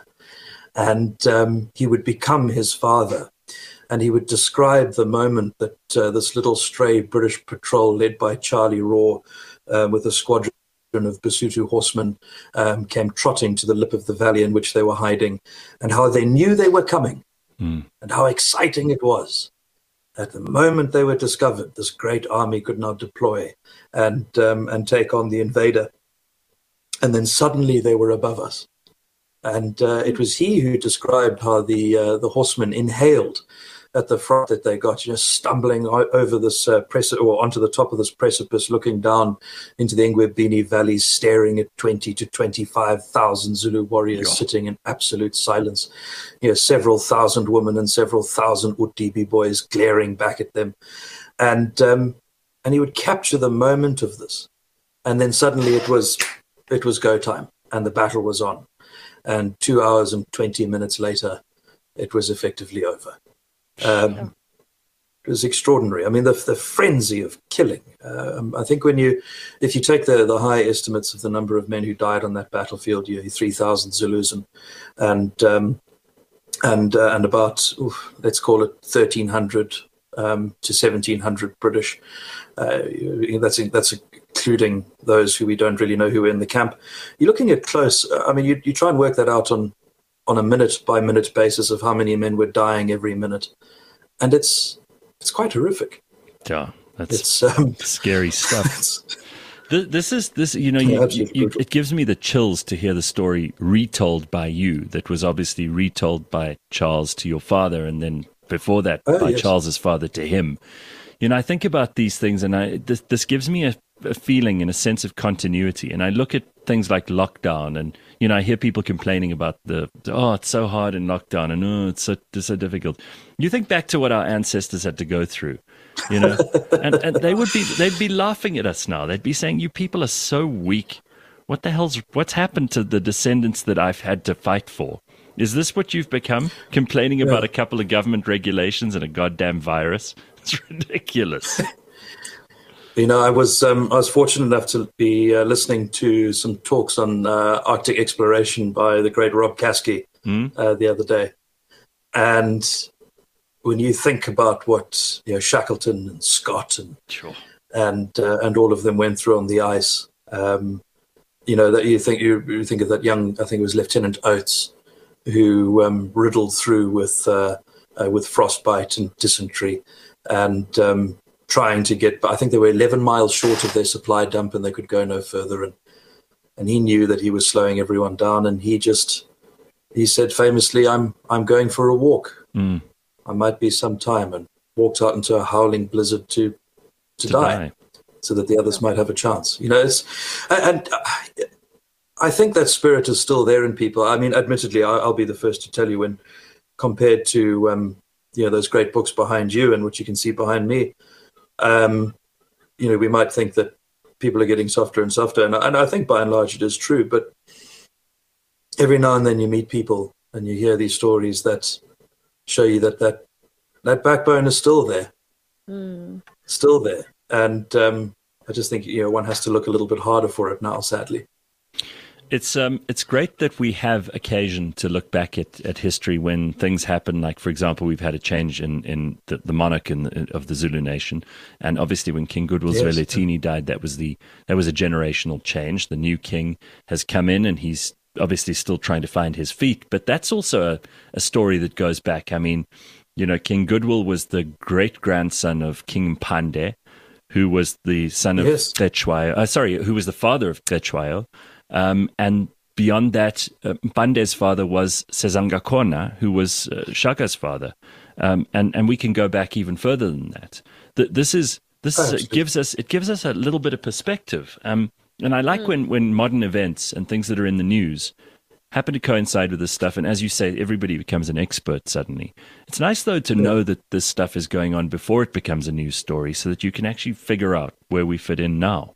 and um, he would become his father. And he would describe the moment that uh, this little stray British patrol led by Charlie Raw uh, with a squadron of Basotho horsemen um, came trotting to the lip of the valley in which they were hiding, and how they knew they were coming, mm. and how exciting it was. At the moment they were discovered, this great army could now deploy and um, and take on the invader. And then suddenly they were above us. And uh, it was he who described how the uh, the horsemen inhaled at the front that they got, you know, stumbling over this uh, precipice, or onto the top of this precipice, looking down into the Ngwebini Valley, staring at twenty to twenty-five thousand Zulu warriors yeah. sitting in absolute silence. You know, several thousand women and several thousand Udibi boys glaring back at them. And um, and he would capture the moment of this. And then suddenly it was it was go time, and the battle was on. And two hours and twenty minutes later, it was effectively over. Um, it was extraordinary. I mean, the the frenzy of killing. Um, I think when you, if you take the, the high estimates of the number of men who died on that battlefield, you know, three thousand Zulus and and um, and uh, and about oof, let's call it thirteen hundred um, to seventeen hundred British. Uh, that's that's including those who we don't really know who were in the camp. You're looking at close. I mean, you you try and work that out on on a minute by minute basis of how many men were dying every minute, and it's it's quite horrific. Yeah, that's it's um, scary stuff. This is this, you know, yeah, you, you, it gives me the chills to hear the story retold by you. That was obviously retold by Charles to your father, and then before that oh, by yes. Charles's father to him. You know, I think about these things, and I this, this gives me a, a feeling and a sense of continuity. And I look at things like lockdown, and you know, I hear people complaining about the oh, it's so hard in lockdown, and oh, it's so it's so difficult. You think back to what our ancestors had to go through. You know, and, and they would be, they'd be laughing at us now. They'd be saying, you people are so weak. What the hell's, what's happened to the descendants that I've had to fight for? Is this what you've become? Complaining yeah. about a couple of government regulations and a goddamn virus? It's ridiculous. You know, I was, um, I was fortunate enough to be uh, listening to some talks on uh, Arctic exploration by the great Rob Kasky mm? uh, the other day. And when you think about what, you know, Shackleton and Scott and sure. and uh, and all of them went through on the ice, um, you know, that you think you, you think of that young, I think it was Lieutenant Oates, who um, riddled through with uh, uh, with frostbite and dysentery, and um, trying to get. I think they were eleven miles short of their supply dump, and they could go no further. And and he knew that he was slowing everyone down, and he just he said famously, "I'm I'm going for a walk." Mm. I might be some time, and walked out into a howling blizzard to to, to die, die, so that the others might have a chance. You know, it's, and I think that spirit is still there in people. I mean, admittedly, I'll be the first to tell you, when compared to um, you know, those great books behind you and what you can see behind me, um, you know, we might think that people are getting softer and softer, and, and I think by and large it is true. But every now and then you meet people and you hear these stories that show you that that, that backbone is still there, mm. still there. And um, I just think, you know, one has to look a little bit harder for it now, sadly. It's um it's great that we have occasion to look back at, at history when things happen. Like, for example, we've had a change in, in the, the monarch in the, of the Zulu nation. And obviously when King Goodwill yes. Zwelithini died, that was the that was a generational change. The new king has come in, and he's obviously still trying to find his feet, but that's also a, a story that goes back. I mean, you know, King Goodwill was the great-grandson of King Mpande, who was the son of yes. Cetshwayo, uh, sorry, who was the father of Cetshwayo. Um, and beyond that, uh, Mpande's father was Sezangakona, who was uh, Shaka's father. Um, and, and we can go back even further than that. The, this is, this oh, uh, gives us, it gives us a little bit of perspective. Um, And I like mm. when, when modern events and things that are in the news happen to coincide with this stuff. And as you say, everybody becomes an expert suddenly. It's nice, though, to yeah. know that this stuff is going on before it becomes a news story, so that you can actually figure out where we fit in now.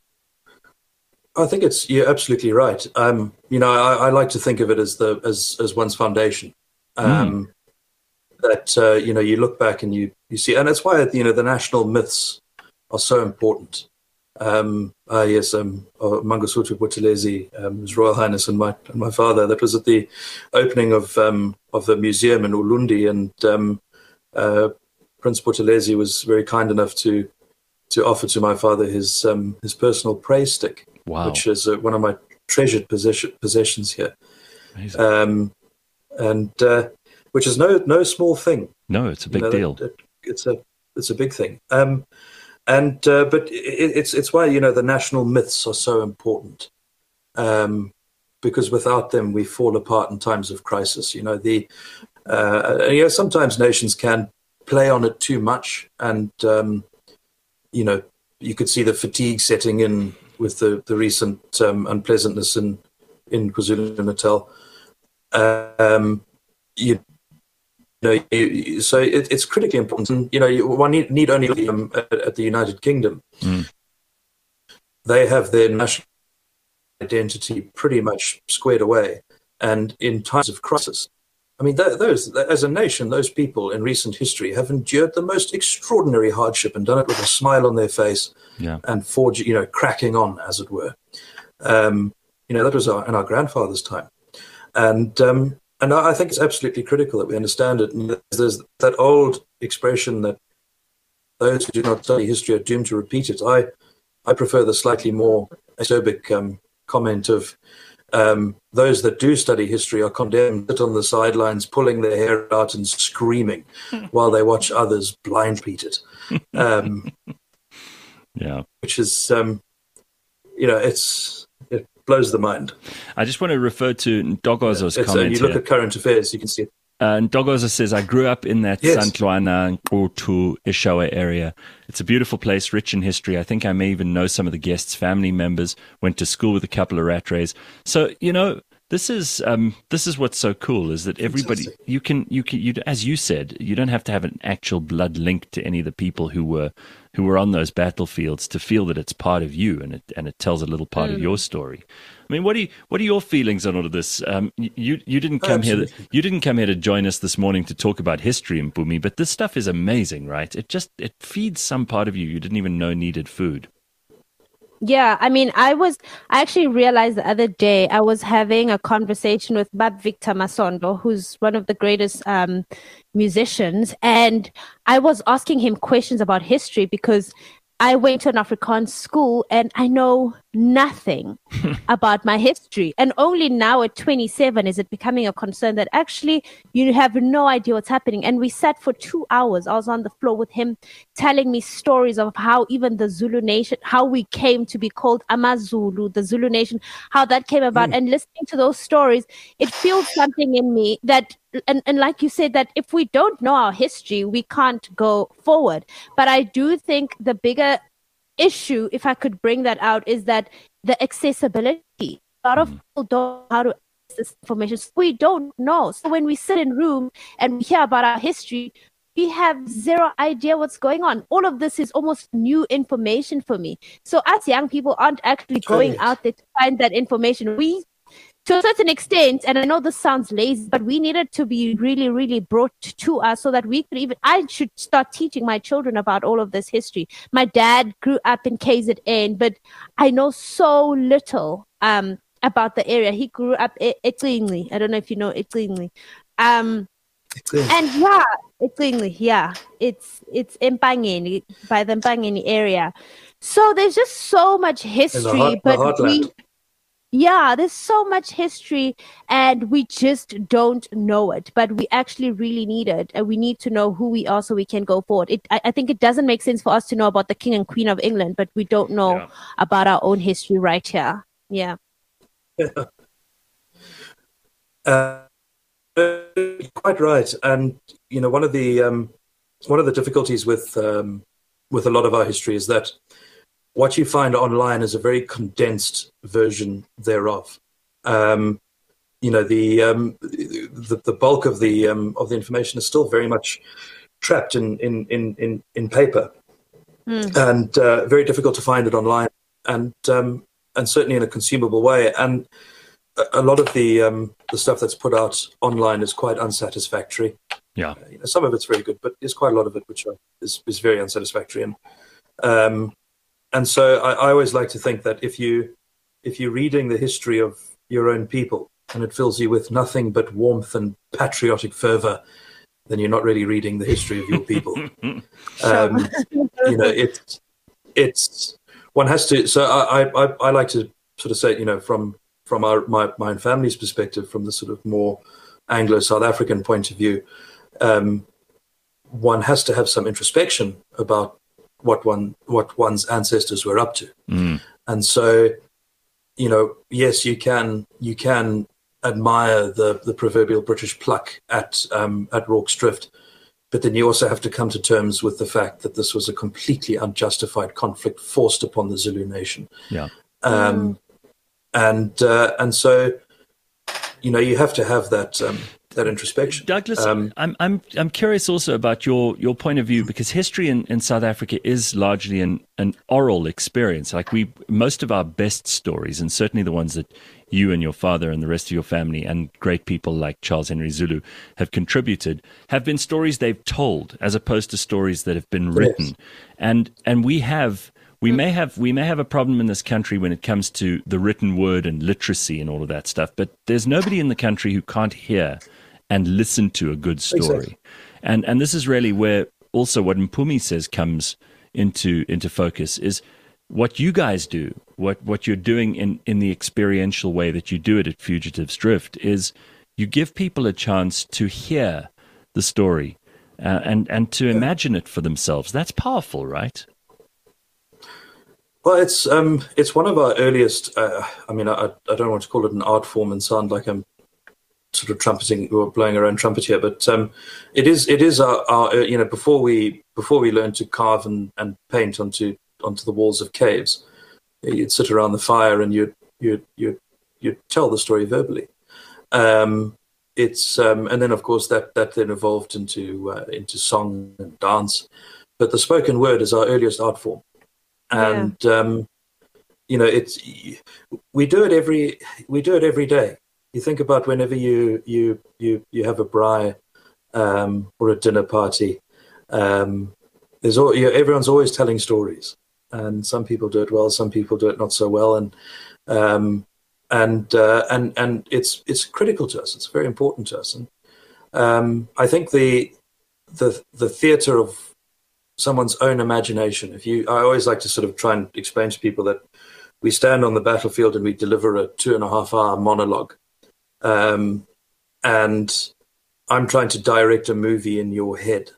I think it's, you're absolutely right. Um, you know, I, I like to think of it as the as, as one's foundation. Um, mm. That, uh, you know, you look back and you, you see, and that's why, you know, the national myths are so important. Um, uh, yes, um, uh, Mangosuthu Buthelezi, um, His Royal Highness, and my and my father. That was at the opening of um, of the museum in Ulundi, and um, uh, Prince Buthelezi was very kind enough to to offer to my father his um, his personal praise stick, wow. which is uh, one of my treasured possession, possessions here, um, and uh, which is no no small thing. No, it's a big you know, deal. It, it, it's a it's a big thing. Um, And uh, but it, it's it's why, you know, the national myths are so important, um, because without them we fall apart in times of crisis. You know, the uh, you know, sometimes nations can play on it too much, and um, you know, you could see the fatigue setting in with the the recent um, unpleasantness in in KwaZulu-Natal. Um, you. You know, so it, it's critically important. And, you know, one need, need only look um, at, at the United Kingdom. Mm. They have their national identity pretty much squared away. And in times of crisis, I mean, th- those as a nation, those people in recent history have endured the most extraordinary hardship and done it with a smile on their face, yeah. and forge, you know, cracking on, as it were. Um, you know, that was our, in our grandfather's time. And um, And I think it's absolutely critical that we understand it. And there's that old expression that those who do not study history are doomed to repeat it. I, I prefer the slightly more acerbic um, comment of um, those that do study history are condemned to sit on the sidelines, pulling their hair out and screaming while they watch others blind repeat it. Um, yeah, which is, um, you know, it's it blows the mind. I just want to refer to Ntokozo's It's, uh, comment you look here. at current affairs, you can see it. Uh, Ntokozo says, I grew up in that Yes. Santluana, Nkotu, Ishawa area. It's a beautiful place, rich in history. I think I may even know some of the guests' family members, went to school with a couple of rat rays. So, you know, this is um, this is what's so cool, is that everybody, Fantastic. you can, you can, you, as you said, you don't have to have an actual blood link to any of the people who were who were on those battlefields to feel that it's part of you, and it and it tells a little part of your story. I mean, what are you, what are your feelings on all of this? Um, you you didn't come here Absolutely. you didn't come here to join us this morning to talk about history in Mpumi, but this stuff is amazing, right? It just it feeds some part of you you didn't even know needed food. Yeah, I mean, I was, I actually realized the other day I was having a conversation with Bab Victor Masondo, who's one of the greatest um, musicians. And I was asking him questions about history because I went to an Afrikaans school and I know nothing about my history. And only now at twenty-seven is it becoming a concern that actually you have no idea what's happening. And we sat for two hours. I was on the floor with him telling me stories of how even the Zulu nation, how we came to be called AmaZulu, the Zulu nation, how that came about. And listening to those stories, it feels something in me that, and, and like you said, that if we don't know our history, we can't go forward. But I do think the bigger issue, if I could bring that out, is that the accessibility. A lot of people don't know how to access this information. So we don't know. So when we sit in room and we hear about our history, we have zero idea what's going on. All of this is almost new information for me. So us young people aren't actually going Totally. out there to find that information. We, to a certain extent, and I know this sounds lazy, but we needed to be really, really brought to us so that we could even, I should start teaching my children about all of this history. My dad grew up in K Z N, but I know so little um, about the area. He grew up in Etlingli. I don't know if you know Etlingli. Um, and yeah, Etlingli, yeah. It's, it's Mpangeni, by the Mpangeni area. So there's just so much history, heart- the but heartland. we, yeah, there's so much history and we just don't know it, but we actually really need it. And we need to know who we are so we can go forward. It, I, I think it doesn't make sense for us to know about the King and Queen of England, but we don't know Yeah. about our own history right here. Yeah. Uh, you're quite right, and you know one of the um, one of the difficulties with um, with a lot of our history is that what you find online is a very condensed version thereof. Um, you know the, um, the the bulk of the um, of the information is still very much trapped in in in in, in paper, Mm. and uh, very difficult to find it online, and um, and certainly in a consumable way. And a- a lot of the um, the stuff that's put out online is quite unsatisfactory. Yeah. Uh, you know, some of it's very good, but there's quite a lot of it which are, is is very unsatisfactory. And um, and so I, I always like to think that if you if you're reading the history of your own people and it fills you with nothing but warmth and patriotic fervor, then you're not really reading the history of your people. um, you know, it's it's one has to. So I, I I like to sort of say, you know, from from our my my own family's perspective, from the sort of more Anglo South African point of view, um, one has to have some introspection about what one what one's ancestors were up to. Mm. And so, you know, yes, you can you can admire the the proverbial British pluck at um, at Rorke's Drift, but then you also have to come to terms with the fact that this was a completely unjustified conflict forced upon the Zulu nation. Yeah. Um, and uh, and so, you know, you have to have that um, that introspection. Douglas, Um, I'm I'm I'm curious also about your, your point of view, because history in, in South Africa is largely an, an oral experience. Like we most of our best stories, and certainly the ones that you and your father and the rest of your family and great people like Charles Henry Zulu have contributed, have been stories they've told as opposed to stories that have been written. Yes. And and we have we may have we may have a problem in this country when it comes to the written word and literacy and all of that stuff, but there's nobody in the country who can't hear and listen to a good story. Exactly. And and this is really where also what Mpumi says comes into into focus is what you guys do, what what you're doing in, in the experiential way that you do it at Fugitives Drift is you give people a chance to hear the story uh, and, and to imagine it for themselves. That's powerful, right? Well, it's um, it's one of our earliest. Uh, I mean, I, I don't want to call it an art form and sound like I'm sort of trumpeting or blowing our own trumpet here, but um, it is it is our, our you know before we before we learned to carve and, and paint onto onto the walls of caves, you'd sit around the fire and you'd you'd you'd, you'd tell the story verbally. Um, it's um, and then of course that that then evolved into uh, into song and dance, but the spoken word is our earliest art form. And yeah. um, you know, it's we do it every we do it every day. You think about whenever you you you you have a braai um, or a dinner party. Um, there's all, you know, everyone's always telling stories, and some people do it well, some people do it not so well, and um, and uh, and and it's it's critical to us. It's very important to us, and um, I think the the the theatre of someone's own imagination. If you, I always like to sort of try and explain to people that we stand on the battlefield and we deliver a two and a half hour monologue. Um, and I'm trying to direct a movie in your head.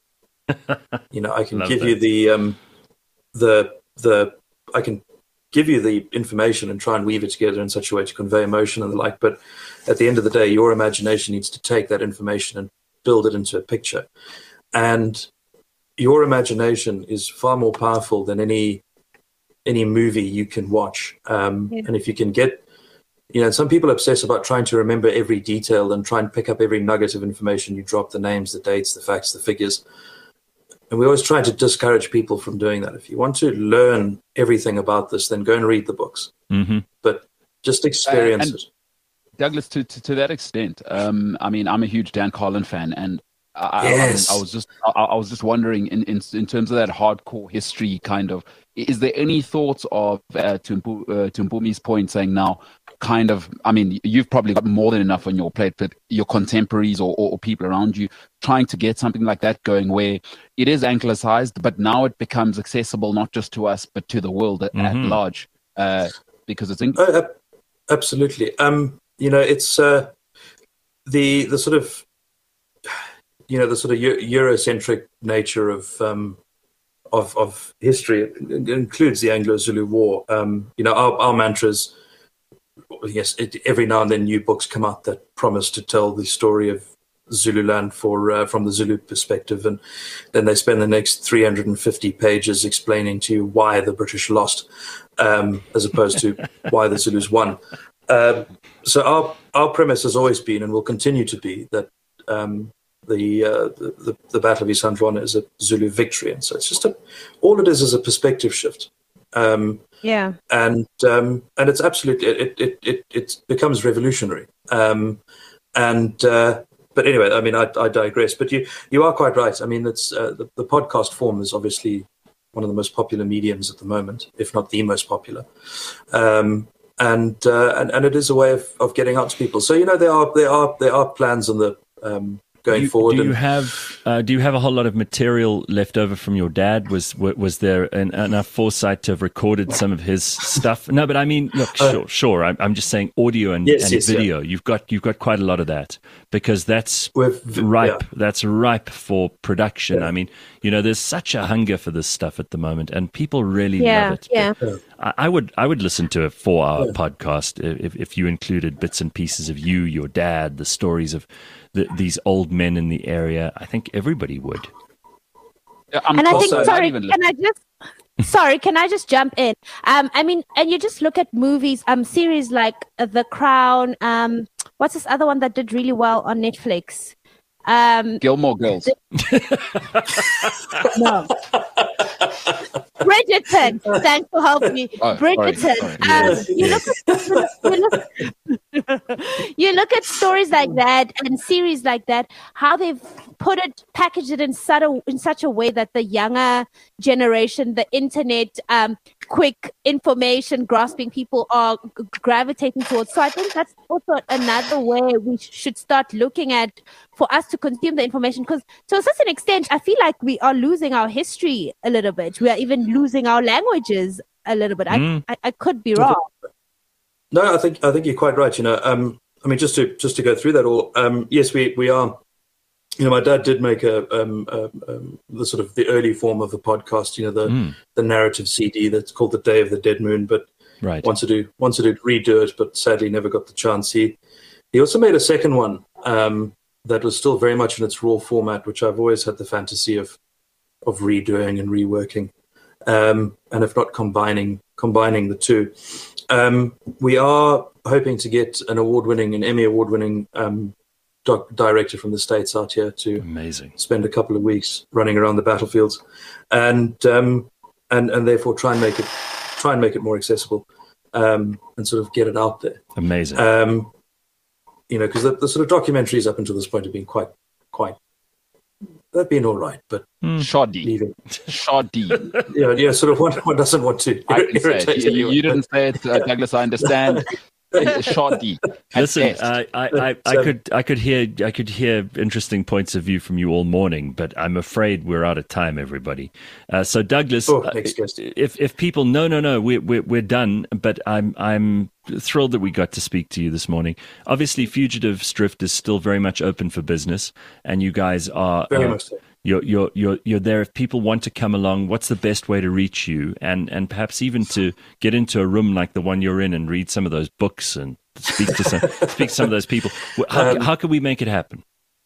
You know, I can give that. you the, um, the, the, I can give you the information and try and weave it together in such a way to convey emotion and the like. But at the end of the day, your imagination needs to take that information and build it into a picture. And your imagination is far more powerful than any any movie you can watch. Um, yeah. And if you can get, you know, some people obsess about trying to remember every detail and try and pick up every nugget of information you drop, the names, the dates, the facts, the figures. And we always try to discourage people from doing that. If you want to learn everything about this, then go and read the books. Mm-hmm. But just experience uh, and it. Douglas, to, to, to that extent, um, I mean, I'm a huge Dan Carlin fan, and I, yes. I, I was just I, I was just wondering in, in in terms of that hardcore history kind of, is there any thoughts of uh, to uh, to Mpumi's point, saying now kind of, I mean, you've probably got more than enough on your plate, but your contemporaries or, or, or people around you trying to get something like that going where it is anglicized, but now it becomes accessible not just to us but to the world at, mm-hmm. at large, uh, because it's in- oh, absolutely. Um, you know, it's uh, the the sort of you know, the sort of Eurocentric nature of um, of, of history. It includes the Anglo-Zulu War. Um, you know, our, our mantras, yes, it, every now and then new books come out that promise to tell the story of Zululand for uh, from the Zulu perspective, and then they spend the next three hundred fifty pages explaining to you why the British lost, um, as opposed to why the Zulus won. Uh, so our our premise has always been, and will continue to be, that um, The, uh, the the Battle of Isandlwana is a Zulu victory, and so it's just a all it is is a perspective shift. Um, yeah, and um, and it's absolutely it it it it becomes revolutionary. Um, and uh, but anyway, I mean, I, I digress. But you you are quite right. I mean, it's uh, the, the podcast form is obviously one of the most popular mediums at the moment, if not the most popular. Um, and, uh, and and it is a way of, of getting out to people. So you know, there are there are there are plans on the um, going you, forward. Do you and, have uh, do you have a whole lot of material left over from your dad? Was was there an, enough foresight to have recorded some of his stuff? No, but I mean, look, sure, uh, sure. I'm, I'm just saying audio and, yes, and yes, video. Yeah. You've got you've got quite a lot of that, because that's With, ripe. Yeah. That's ripe for production. Yeah. I mean, you know, there's such a hunger for this stuff at the moment, and people really yeah, love it. Yeah. I, I would I would listen to a four hour yeah. podcast if if you included bits and pieces of you, your dad, the stories of the, these old men in the area. I think everybody would. Yeah, I'm and I think, also, sorry, can I just, sorry, can I just jump in? Um, I mean, and you just look at movies, um, series like uh, The Crown. Um, what's this other one that did really well on Netflix? Um, Gilmore Girls. No. Bridgerton. Thanks for helping me. Oh, Bridgerton. sorry, sorry. Um, you, look at, you, look, You look at stories like that and series like that, how they've put it, packaged it in such a, in such a way that the younger generation, the internet, um, quick information grasping people are g- gravitating towards. So I think that's also another way we sh- should start looking at for us to consume the information, because to a certain extent, I feel like we are losing our history a little bit. We are even losing our languages a little bit. Mm. I, I, I could be wrong. No, I think I think you're quite right. You know, um, I mean, just to just to go through that all. Um, yes, we we are. You know, my dad did make a um, um, um, the sort of the early form of the podcast. You know, the Mm. the narrative C D that's called The Day of the Dead Moon. But Right. wanted to wanted to redo it, but sadly never got the chance. He he also made a second one um, that was still very much in its raw format, which I've always had the fantasy of of redoing and reworking, um, and if not combining combining the two. Um, we are hoping to get an award-winning, an Emmy award-winning um, doc- director from the States out here to Amazing. spend a couple of weeks running around the battlefields, and um, and and therefore try and make it try and make it more accessible, um, and sort of get it out there. Amazing. Um, you know, because the, the sort of documentaries up until this point have been quite quite they've been all right, but Shoddy. leaving, Shoddy. yeah, yeah, sort of one, one doesn't want to I didn't say irritate it. You, anyone. you didn't say it, uh, Douglas. I understand. It's shoddy. at Listen, best. I, I, I, I So- could, I could hear, I could hear interesting points of view from you all morning, but I'm afraid we're out of time, everybody. Uh, so, Douglas, Oh, uh, next guest. if if people, no, no, no, we're we're we're done. But I'm I'm thrilled that we got to speak to you this morning. Obviously, Fugitives Drift is still very much open for business, and you guys are Very uh, much so. You're you're you're you're there. If people want to come along, what's the best way to reach you, and and perhaps even to get into a room like the one you're in and read some of those books and speak to some speak to some of those people. How Um, how can we make it happen?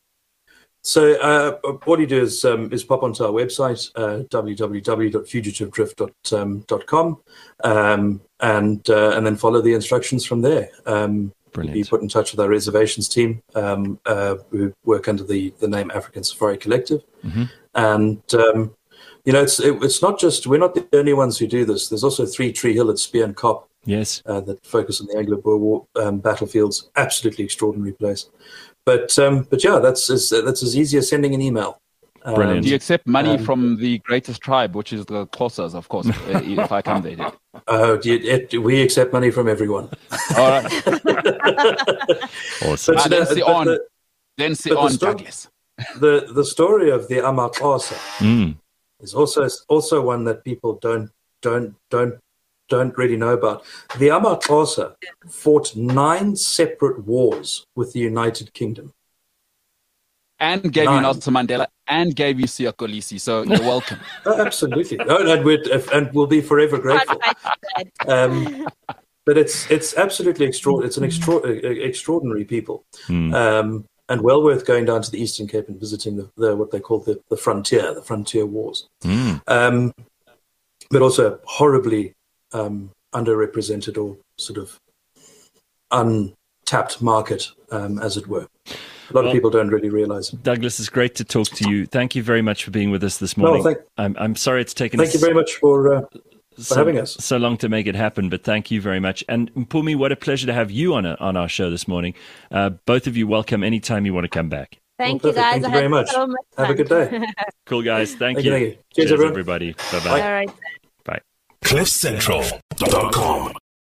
So uh, what you do is um, is pop onto our website, uh, w w w dot fugitive drift dot com, um, and uh, and then follow the instructions from there. Um, Brilliant. Be put in touch with our reservations team, um, uh, who work under the, the name African Safari Collective. Mhm. And, um, you know, it's it, it's not just, we're not the only ones who do this. There's also Three Tree Hill at Spear and Cop Yes. uh, that focus on the Anglo-Boer War um, battlefields. Absolutely extraordinary place. But, um, but yeah, that's as, that's as easy as sending an email. Um, Brilliant. Do you accept money um, from the greatest tribe, which is the Xhosas, of course, uh, if I come there? Dude. Uh, do you, it, we accept money from everyone. All right. Awesome. But, Ah, you know, then see but on, the- then see but the on, story- Douglas. the the story of the Amaxhosa Mm. is also also one that people don't don't don't don't really know about. The Amaxhosa fought nine separate wars with the United Kingdom. And gave Nine. you Nelson Mandela and gave you Siya Kolisi, so you're welcome. Oh, absolutely, oh, and we'd and we'll be forever grateful. Um, but it's it's absolutely extraordinary. It's an extra- extraordinary people, Mm. um, and well worth going down to the Eastern Cape and visiting the, the what they call the, the frontier, the frontier wars. Mm. Um, but also horribly um, underrepresented or sort of untapped market, um, as it were. A lot Well- of people don't really realize it. Douglas, it's great to talk to you. Thank you very much for being with us this morning. thank- I'm I'm sorry it's taken Thank us you very much for uh, so, having us. so long to make it happen, but thank you very much. And Mpumi, what a pleasure to have you on a, on our show this morning. Uh, both of you welcome anytime you want to come back. Thank Well, you, guys. perfect. Thank I you very had much. so much Have a fun. good day. Cool, guys. Thank, Thank you. you, thank you. Cheers, everyone. everybody. Bye-bye. All right. Bye. cliff central dot com